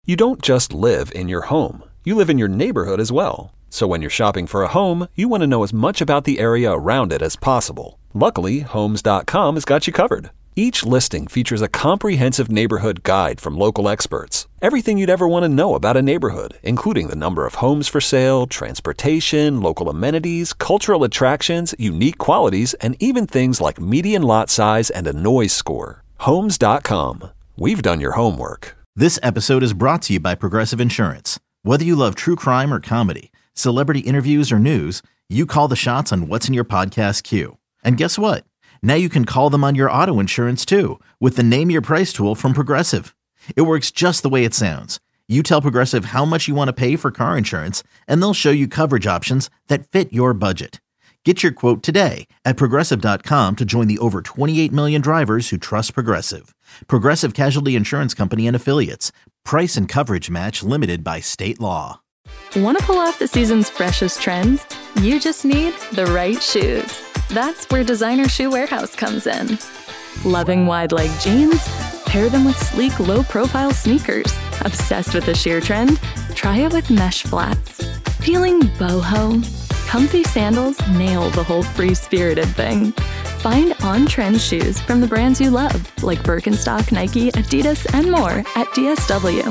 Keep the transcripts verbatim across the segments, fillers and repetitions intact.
You don't just live in your home. You live in your neighborhood as well. So when you're shopping for a home, you want to know as much about the area around it as possible. Luckily, Homes dot com has got you covered. Each listing features a comprehensive neighborhood guide from local experts. Everything you'd ever want to know about a neighborhood, including the number of homes for sale, transportation, local amenities, cultural attractions, unique qualities, and even things like median lot size and a noise score. Homes dot com. We've done your homework. This episode is brought to you by Progressive Insurance. Whether you love true crime or comedy, celebrity interviews or news, you call the shots on what's in your podcast queue. And guess what? Now you can call them on your auto insurance too with the Name Your Price tool from Progressive. It works just the way it sounds. You tell Progressive how much you want to pay for car insurance, and they'll show you coverage options that fit your budget. Get your quote today at Progressive dot com to join the over twenty-eight million drivers who trust Progressive. Progressive Casualty Insurance Company and Affiliates. Price and coverage match limited by state law. Want to pull off the season's freshest trends? You just need the right shoes. That's where Designer Shoe Warehouse comes in. Loving wide leg jeans? Pair them with sleek, low-profile sneakers. Obsessed with the sheer trend? Try it with mesh flats. Feeling boho? Comfy sandals nail the whole free-spirited thing. Find on-trend shoes from the brands you love, like Birkenstock, Nike, Adidas, and more at D S W.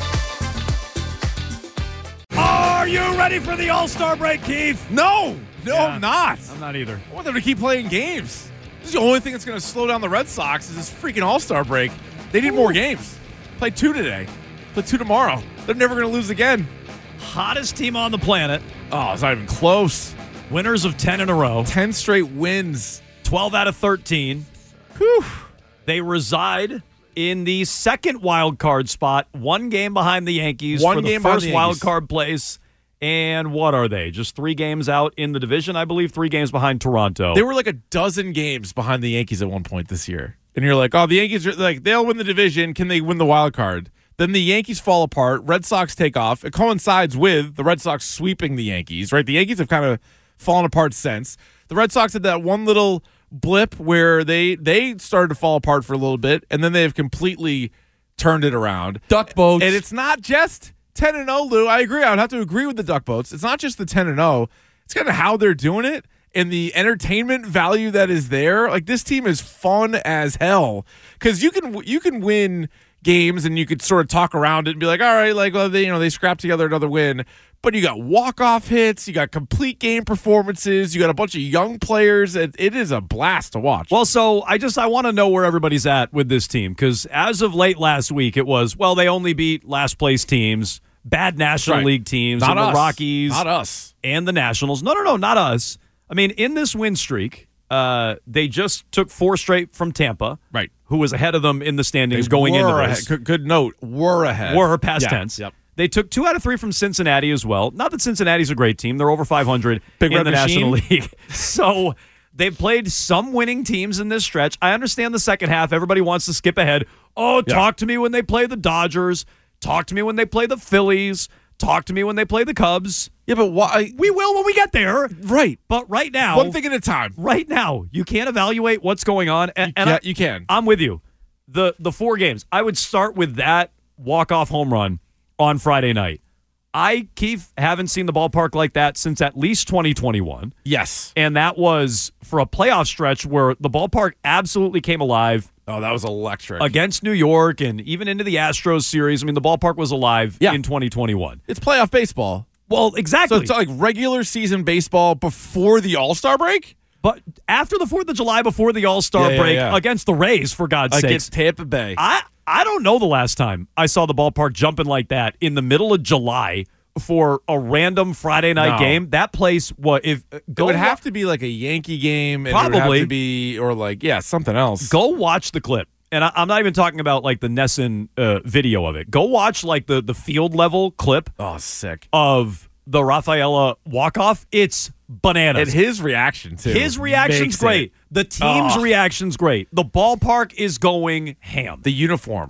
Are you ready for the All-Star break, Keith? No, no, Yeah, I'm not. I'm not either. I want them to keep playing games. This is the only thing that's going to slow down the Red Sox is this freaking All-Star break. They need more games. Play two today. Play two tomorrow. They're never going to lose again. Hottest team on the planet. Oh, it's not even close. Winners of ten in a row. ten straight wins. twelve out of thirteen. Whew. They reside in the second wild card spot, one game behind the Yankees One for the game behind first the wild Yankees. card place. And what are they? Just three games out in the division, I believe, three games behind Toronto. They were like a dozen games behind the Yankees at one point this year. And you're like, oh, the Yankees are like, they'll win the division. Can they win the wild card? Then the Yankees fall apart. Red Sox take off. It coincides with the Red Sox sweeping the Yankees, right? The Yankees have kind of fallen apart since. The Red Sox had that one little blip where they they started to fall apart for a little bit, and then they have completely turned it around. Duck boats. And it's not just ten and oh, Lou. I agree. I would have to agree with the Duck boats. It's not just the ten and oh. It's kind of how they're doing it and the entertainment value that is there. Like, this team is fun as hell because you can you can win games and you could sort of talk around it and be like, all right, like, well, they, you know, they scrapped together another win. But you got walk-off hits, you got complete game performances, you got a bunch of young players. It, it is a blast to watch. Well, so I just I want to know where everybody's at with this team because as of late last week, it was, well, they only beat last-place teams, bad National Right. League teams, Not and us. the Rockies. Not us. And the Nationals. No, no, no, not us. I mean, in this win streak, uh, they just took four straight from Tampa, Right. who was ahead of them in the standings They going were into ahead. this. Good, good note. Were ahead. Were past Yeah. tense. Yep. They took two out of three from Cincinnati as well. Not that Cincinnati's a great team. They're over five hundred Big in Red the Machine. National League. So they've played some winning teams in this stretch. I understand the second half. Everybody wants to skip ahead. Oh, Yeah. talk to me when they play the Dodgers. Talk to me when they play the Phillies. Talk to me when they play the Cubs. Yeah, but why? We will when we get there. Right. But right now, One thing at a time. right now, you can't evaluate what's going on. And, and Yeah, I, you can. I'm with you. The the four games. I would start with that walk-off home run on Friday night. I, Keith, haven't seen the ballpark like that since at least twenty twenty-one. Yes. And that was for a playoff stretch where the ballpark absolutely came alive Oh, that was electric. against New York and even into the Astros series. I mean, the ballpark was alive Yeah. in twenty twenty-one. It's playoff baseball. Well, exactly. So it's like regular season baseball before the All-Star break? But after the fourth of July, before the All-Star Yeah, yeah, break, yeah. against the Rays, for God's sake. Against Tampa Bay. I, I don't know the last time I saw the ballpark jumping like that in the middle of July for a random Friday night No. game. That place, what if It go would wa- have to be like a Yankee game. And It would Probably. have to be, or like, yeah, something else. go watch the clip. And I, I'm not even talking about like the Nesson uh, video of it. Go watch like the the field level clip Oh, sick. of the Rafaela walk off. It's bananas. And his reaction, too. His reaction's makes great. it. The team's Oh. reaction's great. The ballpark is going ham. The uniforms.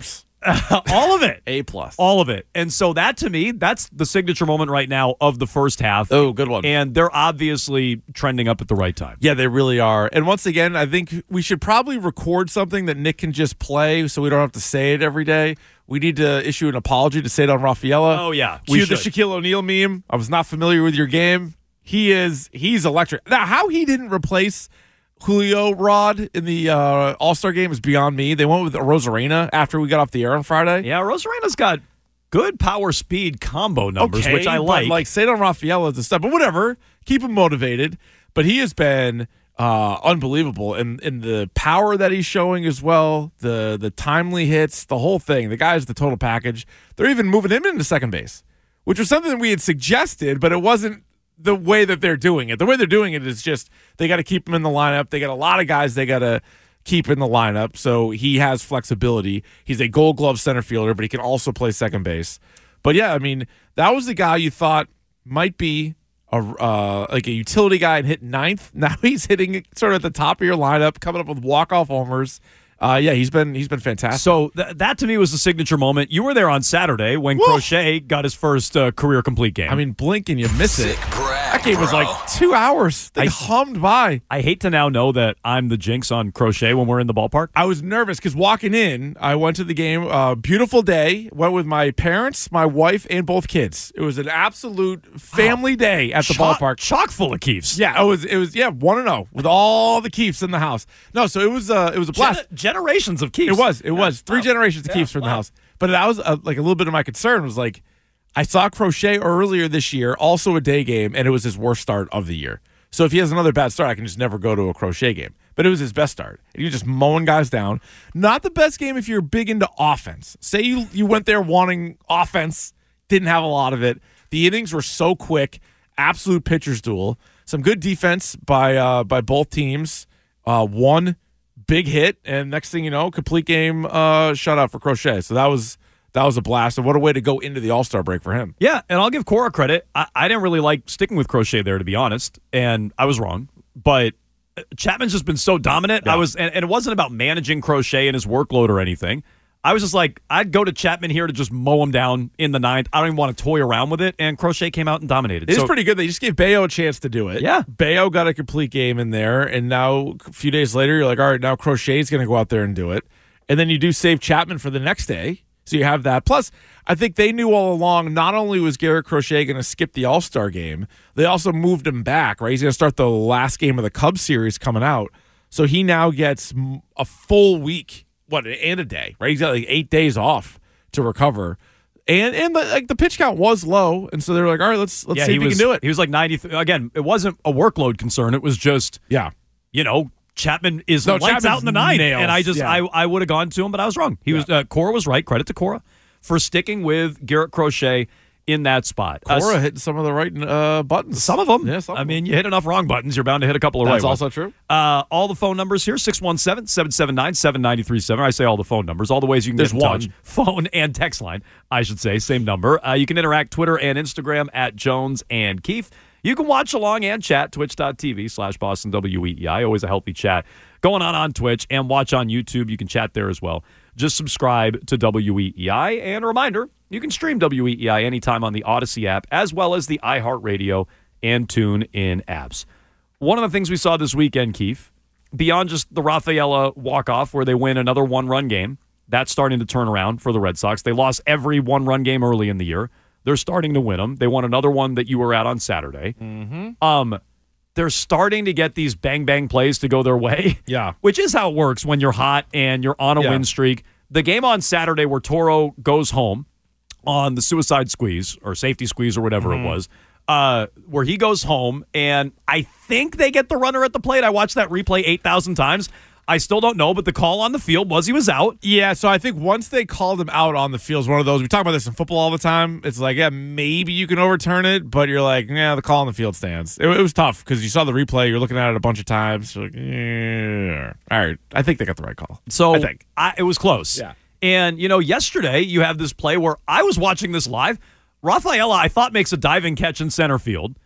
All of it. A plus. All of it. And so that, to me, that's the signature moment right now of the first half. Oh, good one. And they're obviously trending up at the right time. Yeah, they really are. And once again, I think we should probably record something that Nick can just play so we don't have to say it every day. We need to issue an apology to Cedon Rafaela. Oh, yeah. We Cue the should. Shaquille O'Neal meme. I was not familiar with your game. He is, he's electric. Now, how he didn't replace Julio Rod in the uh, All-Star game is beyond me. They went with Rosarena after we got off the air on Friday. Yeah, Rosarena's got good power speed combo numbers, Okay, which I but, like. Like Cedon Rafaela is the stuff, but whatever. Keep him motivated. But he has been uh, unbelievable in in the power that he's showing as well. The the timely hits, the whole thing. The guy's the total package. They're even moving him into second base, which was something that we had suggested, but it wasn't the way that they're doing it. The way they're doing it is just they got to keep him in the lineup. They got a lot of guys they got to keep in the lineup, so he has flexibility. He's a Gold Glove center fielder, but he can also play second base. But yeah, I mean, that was the guy you thought might be a uh, like a utility guy and hit ninth. Now he's hitting sort of at the top of your lineup, coming up with walk-off homers. Uh, yeah, he's been he's been fantastic. So th- that to me was the signature moment. You were there on Saturday when Woo! Crochet got his first uh, career complete game. I mean, blink and you miss it. Sick brag, That game was bro. like two hours. They I- hummed by. I hate to now know that I'm the jinx on Crochet when we're in the ballpark. I was nervous because walking in, I went to the game. Uh, beautiful day. Went with my parents, my wife, and both kids. It was an absolute family day at the Chock- ballpark. chock full of Keefs. Yeah, it was. It was. Yeah, one and zero with all the Keefs in the house. No, so it was. Uh, it was a blast. Gen- generations of Keefs. It was. It was three Wow. generations of Yeah, Keefs from the wow. house. But that was uh, like a little bit of my concern was like, I saw Crochet earlier this year, also a day game, and it was his worst start of the year. So if he has another bad start, I can just never go to a Crochet game. But it was his best start. He was just mowing guys down. Not the best game if you're big into offense. Say you you went there wanting offense, didn't have a lot of it. The innings were so quick, absolute pitcher's duel. Some good defense by uh, by both teams. Uh, one big hit, and next thing you know, complete game uh, shutout for Crochet. So that was that was a blast, and what a way to go into the All-Star break for him. Yeah, and I'll give Cora credit. I, I didn't really like sticking with Crochet there, to be honest, and I was wrong. But Chapman's just been so dominant. Yeah. I was, and, and it wasn't about managing Crochet and his workload or anything. I was just like, I'd go to Chapman here to just mow him down in the ninth. I don't even want to toy around with it, and Crochet came out and dominated. It is So- pretty good. They just gave Bayo a chance to do it. Yeah. Bayo got a complete game in there, and now a few days later, you're like, all right, now Crochet's going to go out there and do it. And then you do save Chapman for the next day, so you have that. Plus, I think they knew all along, not only was Garrett Crochet going to skip the All-Star game, they also moved him back, right? He's going to start the last game of the Cubs series coming out. So he now gets m- a full week, what, and a day, right? He's got like eight days off to recover. And and the, like the pitch count was low, and so they were like, all right, let's let's yeah, see he if we was, can do it. He was like ninety. Again, it wasn't a workload concern. It was just, Yeah. you know, Chapman is No, lights Chapman's out in the ninth, nails. and I just Yeah. I I would have gone to him, but I was wrong. He was uh, Cora was right. Credit to Cora for sticking with Garrett Crochet in that spot. Uh, Cora hitting some of the right uh, buttons. some of them. Yeah, some I of mean, you hit enough wrong buttons, you're bound to hit a couple of That's right ones. also true. Uh, all the phone numbers here, six one seven, seven seven nine, seven nine three seven. I say all the phone numbers, all the ways you can There's get in one. touch. Phone and text line, I should say, same number. Uh, you can interact Twitter and Instagram at Jones and Keith. You can watch along and chat, twitch.tv slash Boston W E E I. Always a healthy chat going on on Twitch, and watch on YouTube. You can chat there as well. Just subscribe to W E E I. And a reminder, you can stream W E E I anytime on the Odyssey app, as well as the iHeartRadio and TuneIn apps. One of the things we saw this weekend, Keith, beyond just the Rafaela walk-off where they win another one-run game, that's starting to turn around for the Red Sox. They lost every one-run game early in the year. They're starting to win them. They won another one that you were at on Saturday. Mm-hmm. Um, they're starting to get these bang-bang plays to go their way. Yeah. Which is how it works when you're hot and you're on a Yeah. win streak. The game on Saturday where Toro goes home on the suicide squeeze or safety squeeze or whatever Mm-hmm. it was, uh, where he goes home, and I think they get the runner at the plate. I watched that replay eight thousand times. I still don't know, but the call on the field was he was out. Yeah, so I think once they called him out on the field, it's one of those, we talk about this in football all the time. It's like, yeah, maybe you can overturn it, but you're like, yeah, the call on the field stands. It, it was tough because you saw the replay, you're looking at it a bunch of times. You're like, yeah. All right, I think they got the right call. So I think. I, it was close. Yeah. And, you know, yesterday you have this play where I was watching this live. Rafaela, I thought, makes a diving catch in center field.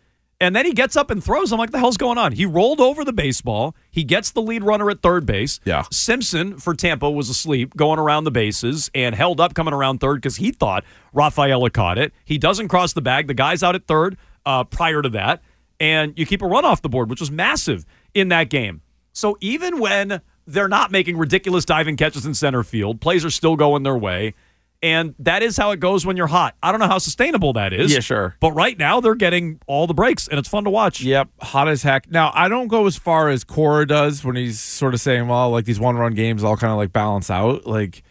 And then he gets up and throws. I'm like, the hell's going on? He rolled over the baseball. He gets the lead runner at third base. Yeah. Simpson for Tampa was asleep going around the bases and held up coming around third because he thought Rafaela caught it. He doesn't cross the bag. The guy's out at third uh, prior to that. And you keep a run off the board, which was massive in that game. So even when they're not making ridiculous diving catches in center field, plays are still going their way. And that is how it goes when you're hot. I don't know how sustainable that is. Yeah, sure. But right now, they're getting all the breaks, and it's fun to watch. Yep, hot as heck. Now, I don't go as far as Cora does when he's sort of saying, well, like these one-run games all kind of like balance out. Like,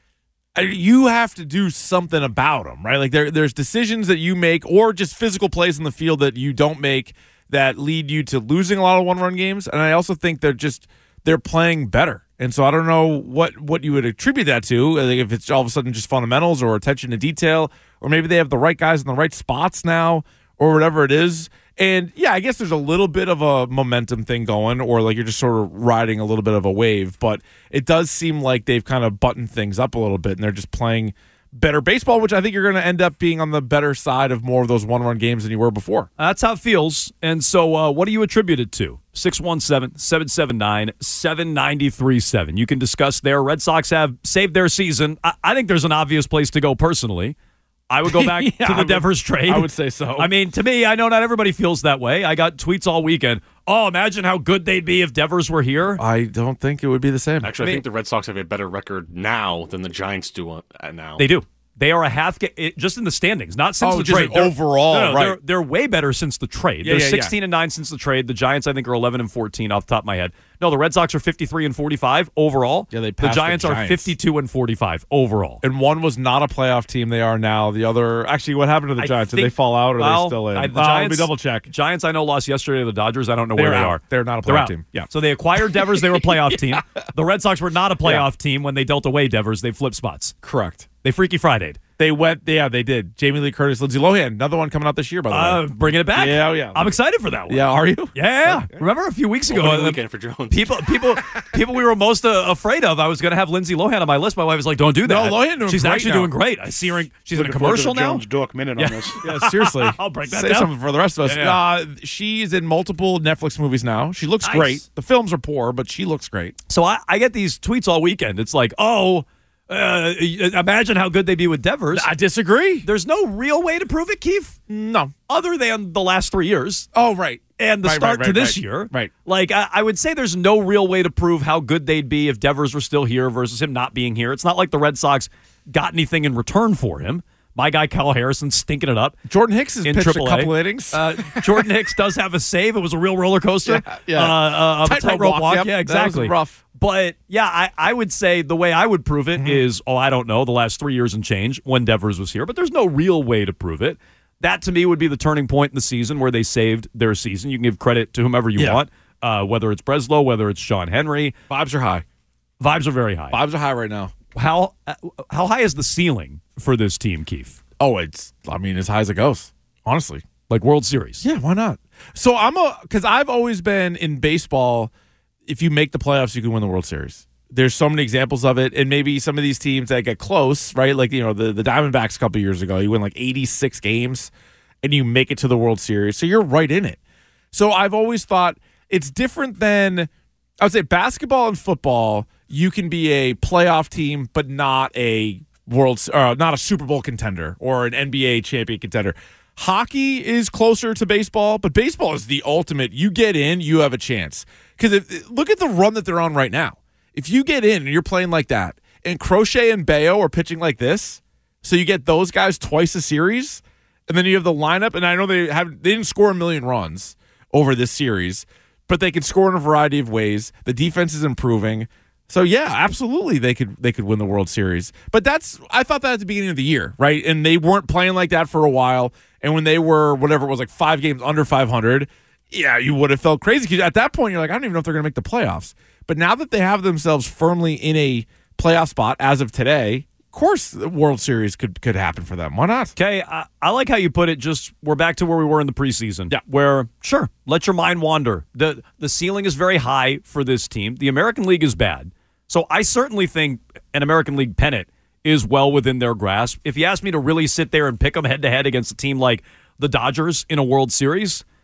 I- you have to do something about them, right? Like, there, there's decisions that you make or just physical plays in the field that you don't make that lead you to losing a lot of one-run games. And I also think they're just they're playing better. And so I don't know what, what you would attribute that to, like if it's all of a sudden just fundamentals or attention to detail, or maybe they have the right guys in the right spots now or whatever it is. And, yeah, I guess there's a little bit of a momentum thing going, or like you're just sort of riding a little bit of a wave. But it does seem like they've kind of buttoned things up a little bit, and they're just playing better baseball, which I think you're going to end up being on the better side of more of those one-run games than you were before. That's how it feels. And so uh, what do you attribute it to? six one seven, seven seven nine, seven nine three seven. You can discuss there. Red Sox have saved their season. I, I think there's an obvious place to go personally. I would go back yeah, to the would, Devers trade. I would say so. I mean, to me, I know not everybody feels that way. I got tweets all weekend. Oh, imagine how good they'd be if Devers were here. I don't think it would be the same. Actually, I, I mean, think the Red Sox have a better record now than the Giants do uh, now. They do. They are a half ga- it, just in the standings, not since Oh, the just trade. like They're- overall, no, no, right. They're, they're way better since the trade. Yeah, they're yeah, yeah. sixteen and nine since the trade. The Giants, I think, are eleven and fourteen off the top of my head. No, the Red Sox are fifty-three and forty-five overall. Yeah, they the passed the Giants are Giants. fifty-two and forty-five overall. And one was not a playoff team. They are now. The other, actually, what happened to the I Giants? Did think- they fall out or are well, they still in? I- the Uh, let Giants- me double check. Giants, I know, lost yesterday to the Dodgers. I don't know They're where they out. are. They're not a They're playoff out. team. Yeah. So they acquired Devers. They were a playoff team. The Red Sox were not a playoff team when they dealt away Devers. They flipped spots. Correct. They Freaky Friday'd. They went, yeah, they did. Jamie Lee Curtis, Lindsay Lohan, another one coming out this year, by the Uh, way. bringing it back. Yeah, oh, yeah. I'm excited for that one. Yeah, are you? Yeah. Remember a few weeks ago, Opening uh, weekend for Jones. people, people, people we were most uh, afraid of. I was going to have Lindsay Lohan on my list. My wife was like, "Don't do that." No, Lohan doing She's great actually now. doing great. I see her. In, she's in a Looking forward to commercial the now. Jones Dork minute Yeah. on this. Yeah, seriously. I'll break that Say down. something for the rest of us. Yeah, yeah. Uh, she's in multiple Netflix movies now. She looks Nice. great. The films are poor, but she looks great. So I, I get these tweets all weekend. It's like, oh, uh, imagine how good they'd be with Devers. I disagree. There's no real way to prove it, Keith, No. other than the last three years. Oh, right. And the Right, start right, to right, this right. year. Right. Like, I, I would say there's no real way to prove how good they'd be if Devers were still here versus him not being here. It's not like the Red Sox got anything in return for him. My guy, Kyle Harrison, stinking it up. Jordan Hicks has in pitched triple a A. couple innings. Uh, Jordan Hicks does have a save. It was a real roller coaster. Yeah, yeah. Uh, uh, of a Tightrope tightrope walk, walk. yep. Yeah, That was exactly. rough. But, yeah, I, I would say the way I would prove it Mm-hmm. is, oh, I don't know, the last three years and change when Devers was here. But there's no real way to prove it. That, to me, would be the turning point in the season where they saved their season. You can give credit to whomever you Yeah. want, uh, whether it's Breslow, whether it's Sean Henry. Vibes are high. Vibes are very high. Vibes are high right now. How uh, how high is the ceiling for this team, Keith? Oh, it's, I mean, as high as it goes, honestly. Like World Series? Yeah, why not? So I'm a, because I've always been in baseball, if you make the playoffs, you can win the World Series. There's so many examples of it, and maybe some of these teams that get close, right? Like, you know, the, the Diamondbacks a couple years ago, you win like eighty-six games, and you make it to the World Series, so you're right in it. So I've always thought it's different than, I would say, basketball and football, you can be a playoff team, but not a World, uh, not a Super Bowl contender or an N B A champion contender. Hockey is closer to baseball, but baseball is the ultimate. You get in, you have a chance. Because look at the run that they're on right now. If you get in and you're playing like that, and Crochet and Bayo are pitching like this, so you get those guys twice a series, and then you have the lineup. And I know they have they didn't score a million runs over this series, but they can score in a variety of ways. The defense is improving. So yeah, absolutely they could they could win the World Series. But that's I thought that at the beginning of the year, right? And they weren't playing like that for a while. And when they were whatever it was, like five games under five hundred, yeah, you would have felt crazy because at that point you're like, I don't even know if they're going to make the playoffs. But now that they have themselves firmly in a playoff spot as of today, of course the World Series could could happen for them. Why not? Okay, I, I like how you put it. Just we're back to where we were in the preseason. Yeah. Where sure, let your mind wander. the The ceiling is very high for this team. The American League is bad, so I certainly think an American League pennant is well within their grasp. If you ask me to really sit there and pick them head to head against a team like the Dodgers in a World Series,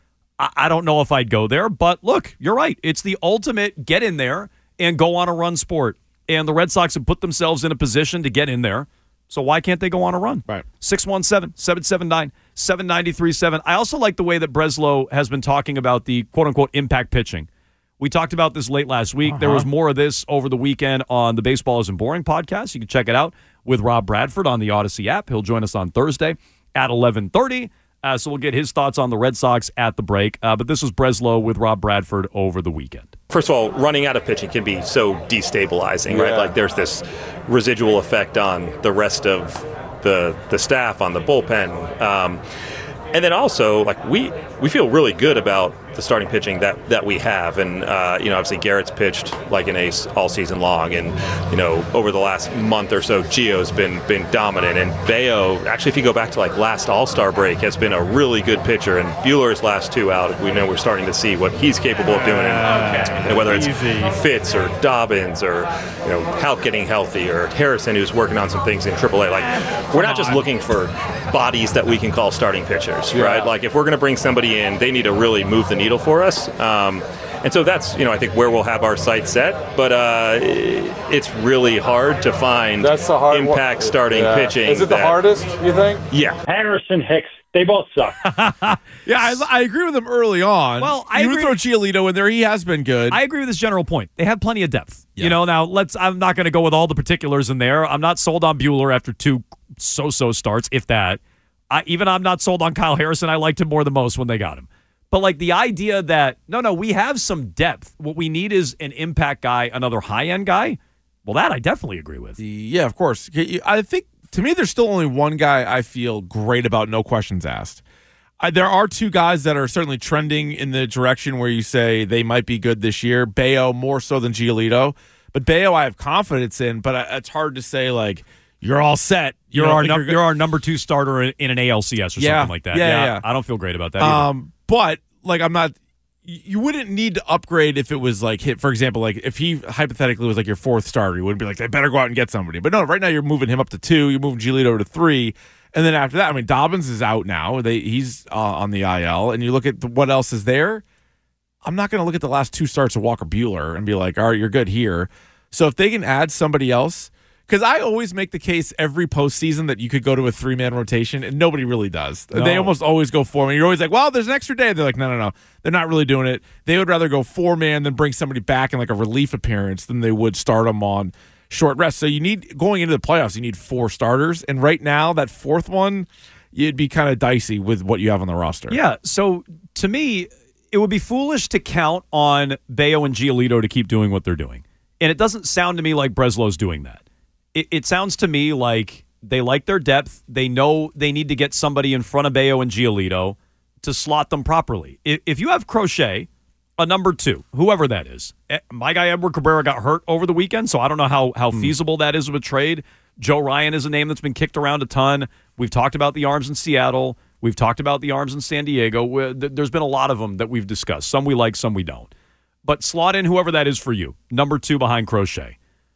I, I don't know if I'd go there. But look, you're right. It's the ultimate get in there and go on a run sport. And the Red Sox have put themselves in a position to get in there. So why can't they go on a run? Right. six one seven, seven seven nine, seven nine three seven. I also like the way that Breslow has been talking about the quote-unquote impact pitching. We talked about this late last week. Uh-huh. There was more of this over the weekend on the Baseball Isn't Boring podcast. You can check it out with Rob Bradford on the Odyssey app. He'll join us on Thursday at eleven thirty. Uh, so we'll get his thoughts on the Red Sox at the break. Uh, but this was Breslow with Rob Bradford over the weekend. First of all, running out of pitching can be so destabilizing, yeah. right? Like there's this residual effect on the rest of the the staff, on the bullpen. Um, and then also, like we we feel really good about the starting pitching that, that we have. And, uh, you know, obviously Garrett's pitched like an ace all season long. And, you know, over the last month or so, Gio's been been dominant. And Bayo, actually, if you go back to like last All-Star break, has been a really good pitcher. And Buehler's last two out, we know we're starting to see what he's capable of doing. And, okay. you know, whether it's Easy. Fitz or Dobbins or, you know, Houck getting healthy or Harrison, who's working on some things in triple A. Like, we're not just looking for bodies that we can call starting pitchers, yeah. right? Like, if we're going to bring somebody in, they need to really move the needle for us. Um, and so that's, you know, I think where we'll have our sights set. But uh, it's really hard to find that's the hard impact one. starting yeah. pitching. Is it that, the hardest, you think? Yeah. Harrison, Hicks, they both suck. yeah, I, I agree with him early on. Well, I you agree. would throw Giolito in there. He has been good. I agree with this general point. They have plenty of depth. Yeah. You know, now let's. I'm not going to go with all the particulars in there. I'm not sold on Buehler after two so-so starts, if that. I, even I'm not sold on Kyle Harrison. I liked him more than most when they got him. But like the idea that, no, no, we have some depth. What we need is an impact guy, another high-end guy. Well, that I definitely agree with. Yeah, of course. I think, to me, there's still only one guy I feel great about, no questions asked. I, there are two guys that are certainly trending in the direction where you say they might be good this year. Bayo more so than Giolito. But Bayo I have confidence in, but I, it's hard to say, like, you're all set. You're, you know, our, like num- you're, you're our number two starter in, in an A L C S or yeah, something like that. Yeah, yeah, yeah, I don't feel great about that either. Um, but, like, I'm not – you wouldn't need to upgrade if it was, like, hit. For example, like, if he hypothetically was, like, your fourth starter, you wouldn't be like, they better go out and get somebody. But, no, right now you're moving him up to two. You're moving Giolito to three. And then after that, I mean, Dobbins is out now. They He's uh, on the I L. And you look at the, what else is there. I'm not going to look at the last two starts of Walker Buehler and be like, all right, you're good here. So if they can add somebody else – because I always make the case every postseason that you could go to a three-man rotation, and nobody really does. No. They almost always go four-man. You're always like, well, there's an extra day. They're like, no, no, no. They're not really doing it. They would rather go four-man than bring somebody back in like a relief appearance than they would start them on short rest. So you need, going into the playoffs, you need four starters. And right now, that fourth one, it'd be kind of dicey with what you have on the roster. Yeah, so to me, it would be foolish to count on Bayo and Giolito to keep doing what they're doing. And it doesn't sound to me like Breslow's doing that. It, it sounds to me like they like their depth. They know they need to get somebody in front of Bayo and Giolito to slot them properly. If, if you have Crochet, a number two, whoever that is. My guy Edward Cabrera got hurt over the weekend, so I don't know how, how mm. feasible that is of a trade. Joe Ryan is a name that's been kicked around a ton. We've talked about the arms in Seattle. We've talked about the arms in San Diego. There's been a lot of them that we've discussed. Some we like, some we don't. But slot in whoever that is for you, number two behind Crochet.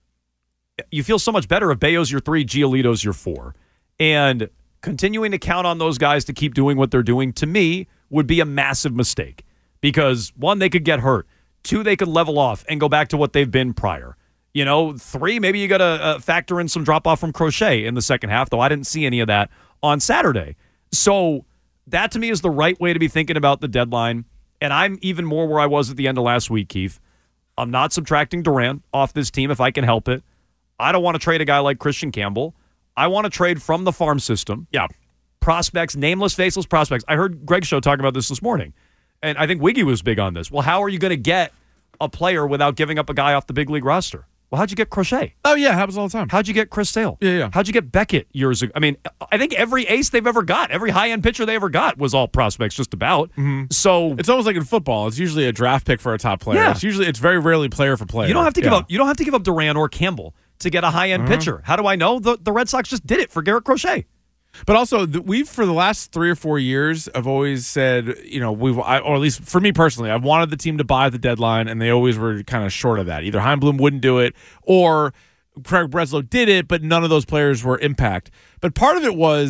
You feel so much better if Bayo's your three, Giolito's your four. And continuing to count on those guys to keep doing what they're doing, to me, would be a massive mistake. Because, one, they could get hurt. Two, they could level off and go back to what they've been prior. You know, three, maybe you got to uh, factor in some drop-off from Crochet in the second half, though I didn't see any of that on Saturday. So that, to me, is the right way to be thinking about the deadline. And I'm even more where I was at the end of last week, Keith. I'm not subtracting Duran off this team if I can help it. I don't want to trade a guy like Christian Campbell. I want to trade from the farm system. Yeah. Prospects, nameless, faceless prospects. I heard Greg's show talking about this this morning, and I think Wiggy was big on this. Well, how are you going to get a player without giving up a guy off the big league roster? Well, how'd you get Crochet? Oh, yeah, it happens all the time. How'd you get Chris Sale? Yeah, yeah. How'd you get Beckett years ago? I mean, I think every ace they've ever got, every high-end pitcher they ever got was all prospects just about. Mm-hmm. So it's almost like in football. It's usually a draft pick for a top player. Yeah. It's usually it's very rarely player for player. You don't have to give yeah. up. You don't have to give up Duran or Campbell to get a high-end mm-hmm. pitcher. How do I know? The, the Red Sox just did it for Garrett Crochet. But also, the, we've, for the last three or four years, I've always said, you know, we've, I, or at least for me personally, I've wanted the team to buy at the deadline, and they always were kind of short of that. Either Heimblum wouldn't do it, or Craig Breslow did it, but none of those players were impact. But part of it was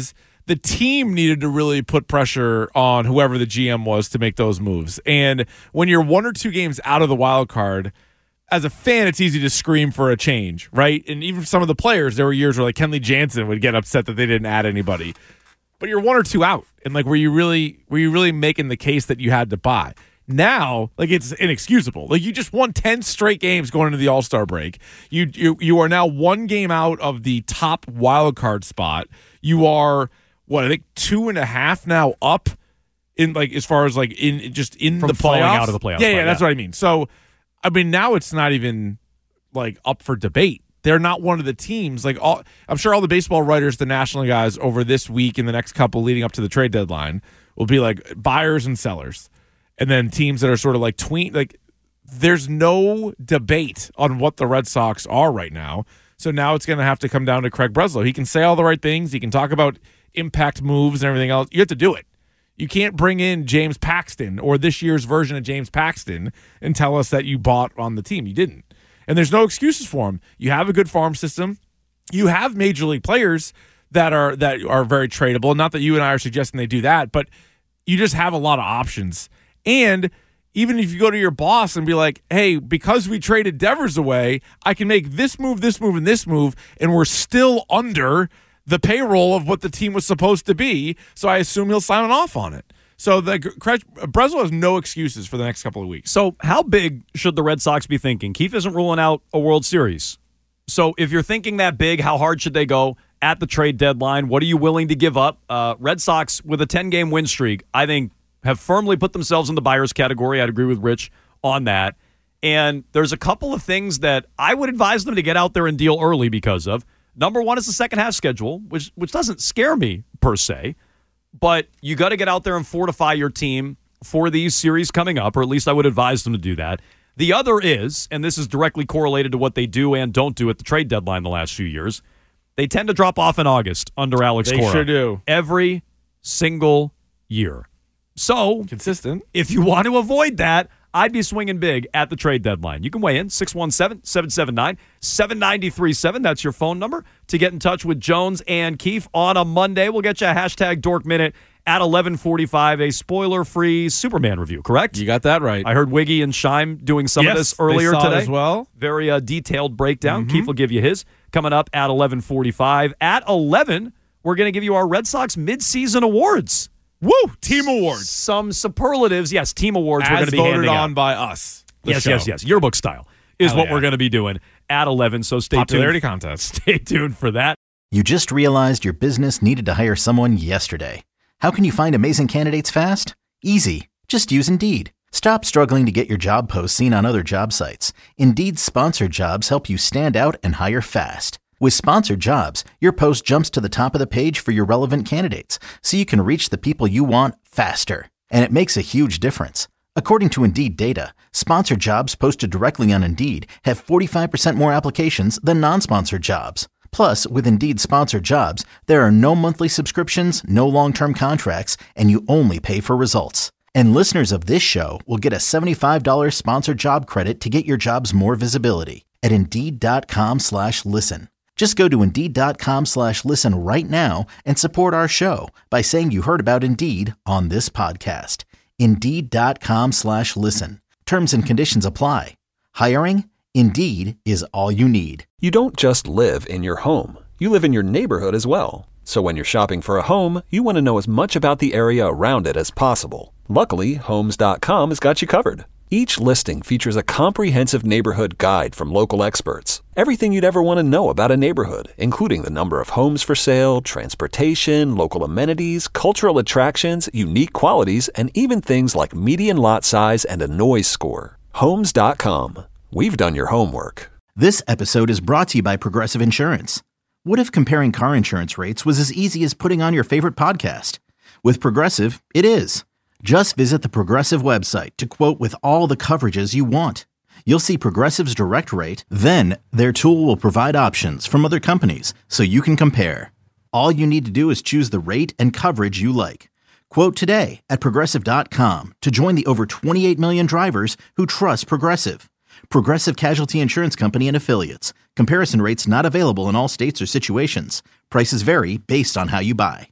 the team needed to really put pressure on whoever the G M was to make those moves. And when you're one or two games out of the wild card, as a fan, it's easy to scream for a change, right? And even for some of the players, there were years where like Kenley Jansen would get upset that they didn't add anybody. But you're one or two out, and like, were you really were you really making the case that you had to buy? Now, like, it's inexcusable. Like, you just won ten straight games going into the All-Star break. You you you are now one game out of the top wild card spot. You are what I think two and a half now up in like as far as like in just in From the falling playoffs. out of the playoffs. Yeah, yeah, right, that's what I mean. So, I mean, now it's not even like up for debate. They're not one of the teams. Like all, I'm sure all the baseball writers, the national guys, over this week and the next couple leading up to the trade deadline, will be like buyers and sellers, and then teams that are sort of like tween. Like, there's no debate on what the Red Sox are right now. So now it's going to have to come down to Craig Breslow. He can say all the right things. He can talk about impact moves and everything else. You have to do it. You can't bring in James Paxton or this year's version of James Paxton and tell us that you bought on the team. You didn't. And there's no excuses for him. You have a good farm system. You have major league players that are that are very tradable. Not that you and I are suggesting they do that, but you just have a lot of options. And even if you go to your boss and be like, hey, because we traded Devers away, I can make this move, this move, and this move, and we're still under the payroll of what the team was supposed to be. So I assume he'll sign off on it. So the Breslow has no excuses for the next couple of weeks. So how big should the Red Sox be thinking? Keith isn't ruling out a World Series. So if you're thinking that big, how hard should they go at the trade deadline? What are you willing to give up? Uh, Red Sox, with a ten-game win streak, I think have firmly put themselves in the buyer's category. I'd agree with Rich on that. And there's a couple of things that I would advise them to get out there and deal early because of. Number one is the second half schedule, which which doesn't scare me per se. But you got to get out there and fortify your team for these series coming up, or at least I would advise them to do that. The other is, and this is directly correlated to what they do and don't do at the trade deadline the last few years, they tend to drop off in August under Alex They Cora. sure do. Every single year. So, Consistent. if you want to avoid that, I'd be swinging big at the trade deadline. You can weigh in, six one seven, seven seven nine, seven nine three seven. That's your phone number to get in touch with Jones and Keefe on a Monday. We'll get you a hashtag Dork Minute at eleven forty-five, a spoiler-free Superman review, correct? You got that right. I heard Wiggy and Shime doing some yes, of this earlier they saw today it as well. Very uh, detailed breakdown. Mm-hmm. Keefe will give you his coming up at eleven forty-five. At eleven, we're going to give you our Red Sox midseason awards. Woo! Team awards. Some superlatives. Yes, team awards As we're going to be voted handing on out. by us. the Yes, show. yes, yes. Yearbook style is Hell what yeah. we're going to be doing at eleven. So stay Popularity tuned. contest. Stay tuned for that. You just realized your business needed to hire someone yesterday. How can you find amazing candidates fast? Easy. Just use Indeed. Stop struggling to get your job posts seen on other job sites. Indeed's sponsored jobs help you stand out and hire fast. With sponsored jobs, your post jumps to the top of the page for your relevant candidates, so you can reach the people you want faster. And it makes a huge difference. According to Indeed data, sponsored jobs posted directly on Indeed have forty-five percent more applications than non-sponsored jobs. Plus, with Indeed sponsored jobs, there are no monthly subscriptions, no long-term contracts, and you only pay for results. And listeners of this show will get a seventy-five dollars sponsored job credit to get your jobs more visibility at Indeed.com slash listen. Just go to Indeed.com slash listen right now and support our show by saying you heard about Indeed on this podcast. Indeed.com slash listen. Terms and conditions apply. Hiring? Indeed is all you need. You don't just live in your home. You live in your neighborhood as well. So when you're shopping for a home, you want to know as much about the area around it as possible. Luckily, Homes dot com has got you covered. Each listing features a comprehensive neighborhood guide from local experts. Everything you'd ever want to know about a neighborhood, including the number of homes for sale, transportation, local amenities, cultural attractions, unique qualities, and even things like median lot size and a noise score. Homes dot com. We've done your homework. This episode is brought to you by Progressive Insurance. What if comparing car insurance rates was as easy as putting on your favorite podcast? With Progressive, it is. Just visit the Progressive website to quote with all the coverages you want. You'll see Progressive's direct rate, then their tool will provide options from other companies so you can compare. All you need to do is choose the rate and coverage you like. Quote today at Progressive dot com to join the over twenty-eight million drivers who trust Progressive. Progressive Casualty Insurance Company and Affiliates. Comparison rates not available in all states or situations. Prices vary based on how you buy.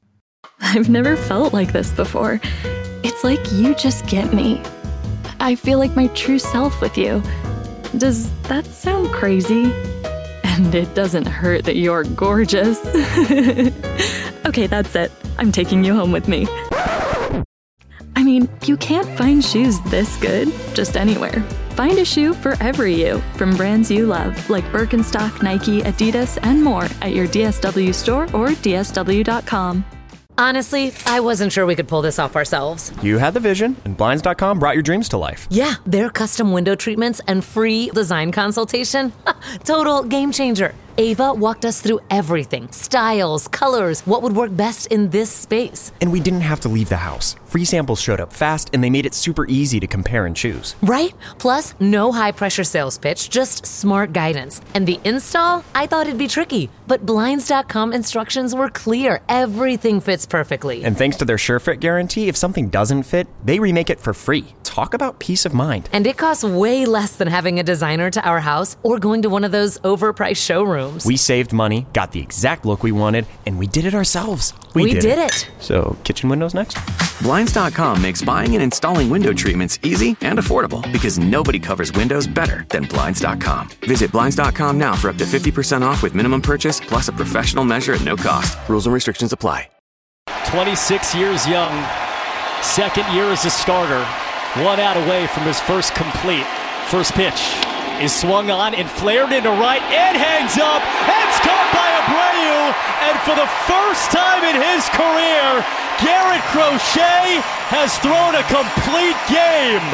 I've never felt like this before. It's like you just get me. I feel like my true self with you. Does that sound crazy? And it doesn't hurt that you're gorgeous. Okay, that's it. I'm taking you home with me. I mean, you can't find shoes this good just anywhere. Find a shoe for every you from brands you love, like Birkenstock, Nike, Adidas, and more at your D S W store or D S W dot com. Honestly, I wasn't sure we could pull this off ourselves. You had the vision, and Blinds dot com brought your dreams to life. Yeah, their custom window treatments and free design consultation. Total game changer. Ava walked us through everything. Styles, colors, what would work best in this space. And we didn't have to leave the house. Free samples showed up fast, and they made it super easy to compare and choose. Right? Plus, no high-pressure sales pitch, just smart guidance. And the install? I thought it'd be tricky. But Blinds dot com instructions were clear. Everything fits perfectly. And thanks to their SureFit guarantee, if something doesn't fit, they remake it for free. Talk about peace of mind. And it costs way less than having a designer to our house or going to one of those overpriced showrooms. We saved money, got the exact look we wanted, and we did it ourselves. We, we did, did it. it. So, kitchen windows next? Blinds dot com makes buying and installing window treatments easy and affordable because nobody covers windows better than Blinds dot com. Visit Blinds dot com now for up to fifty percent off with minimum purchase plus a professional measure at no cost. Rules and restrictions apply. twenty-six years young, second year as a starter, one out away from his first complete. First pitch is swung on and flared into right and hangs up. It's caught by Abreu, and for the first time in his career, Garrett Crochet has thrown a complete game.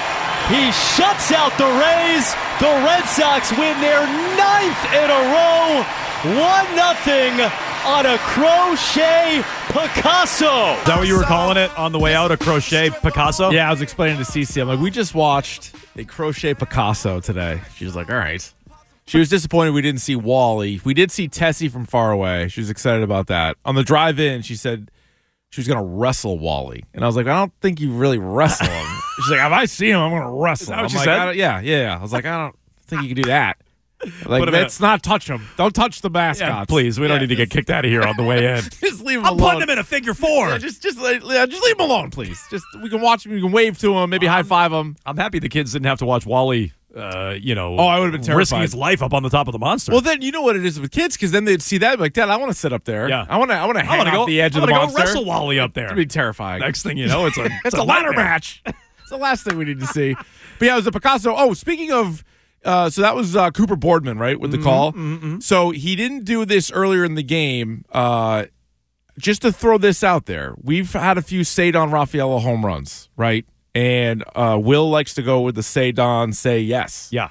He shuts out the Rays. The Red Sox win their ninth in a row, one nothing on a Crochet Picasso. Is that what you were calling it on the way out, a Crochet Picasso? Yeah, I was explaining to Cece. I'm like, we just watched a Crochet Picasso today. She was like, all right. She was disappointed we didn't see Wally. We did see Tessie from far away. She was excited about that. On the drive in, she said she was going to wrestle Wally. And I was like, I don't think you really wrestle him. She's like, if I see him, I'm going to wrestle him. Is that what I'm she like, said? I don't, yeah, yeah, yeah. I was like, I don't think you can do that. Like, let's not touch him. Don't touch the mascots. Yeah, please, we don't yeah, need to get kicked out of here on the way in. Just leave him I'm alone. putting him in a figure four. Yeah, just, just, yeah, just leave him alone, please. Just we can watch him. We can wave to him. Maybe um, high five him. I'm happy the kids didn't have to watch Wally. Uh, you know, oh, I would have been terrified. Risking his life up on the top of the monster. Well, then you know what it is with kids, because then they'd see that and be like, Dad, I want to sit up there. Yeah, I want to. I want to hang off go, the edge I of the go monster. Wrestle Wally up there. It'd be terrifying. Next thing you know, it's a it's, it's a, a ladder nightmare. match. It's the last thing we need to see. But yeah, it was a Picasso. Oh, speaking of. Uh, so that was uh, Cooper Boardman, right, with the mm-hmm, call. Mm-hmm. So he didn't do this earlier in the game. Uh, just to throw this out there, we've had a few Cedon Rafaela home runs, right? And uh, Will likes to go with the Cedon, say yes. Yeah.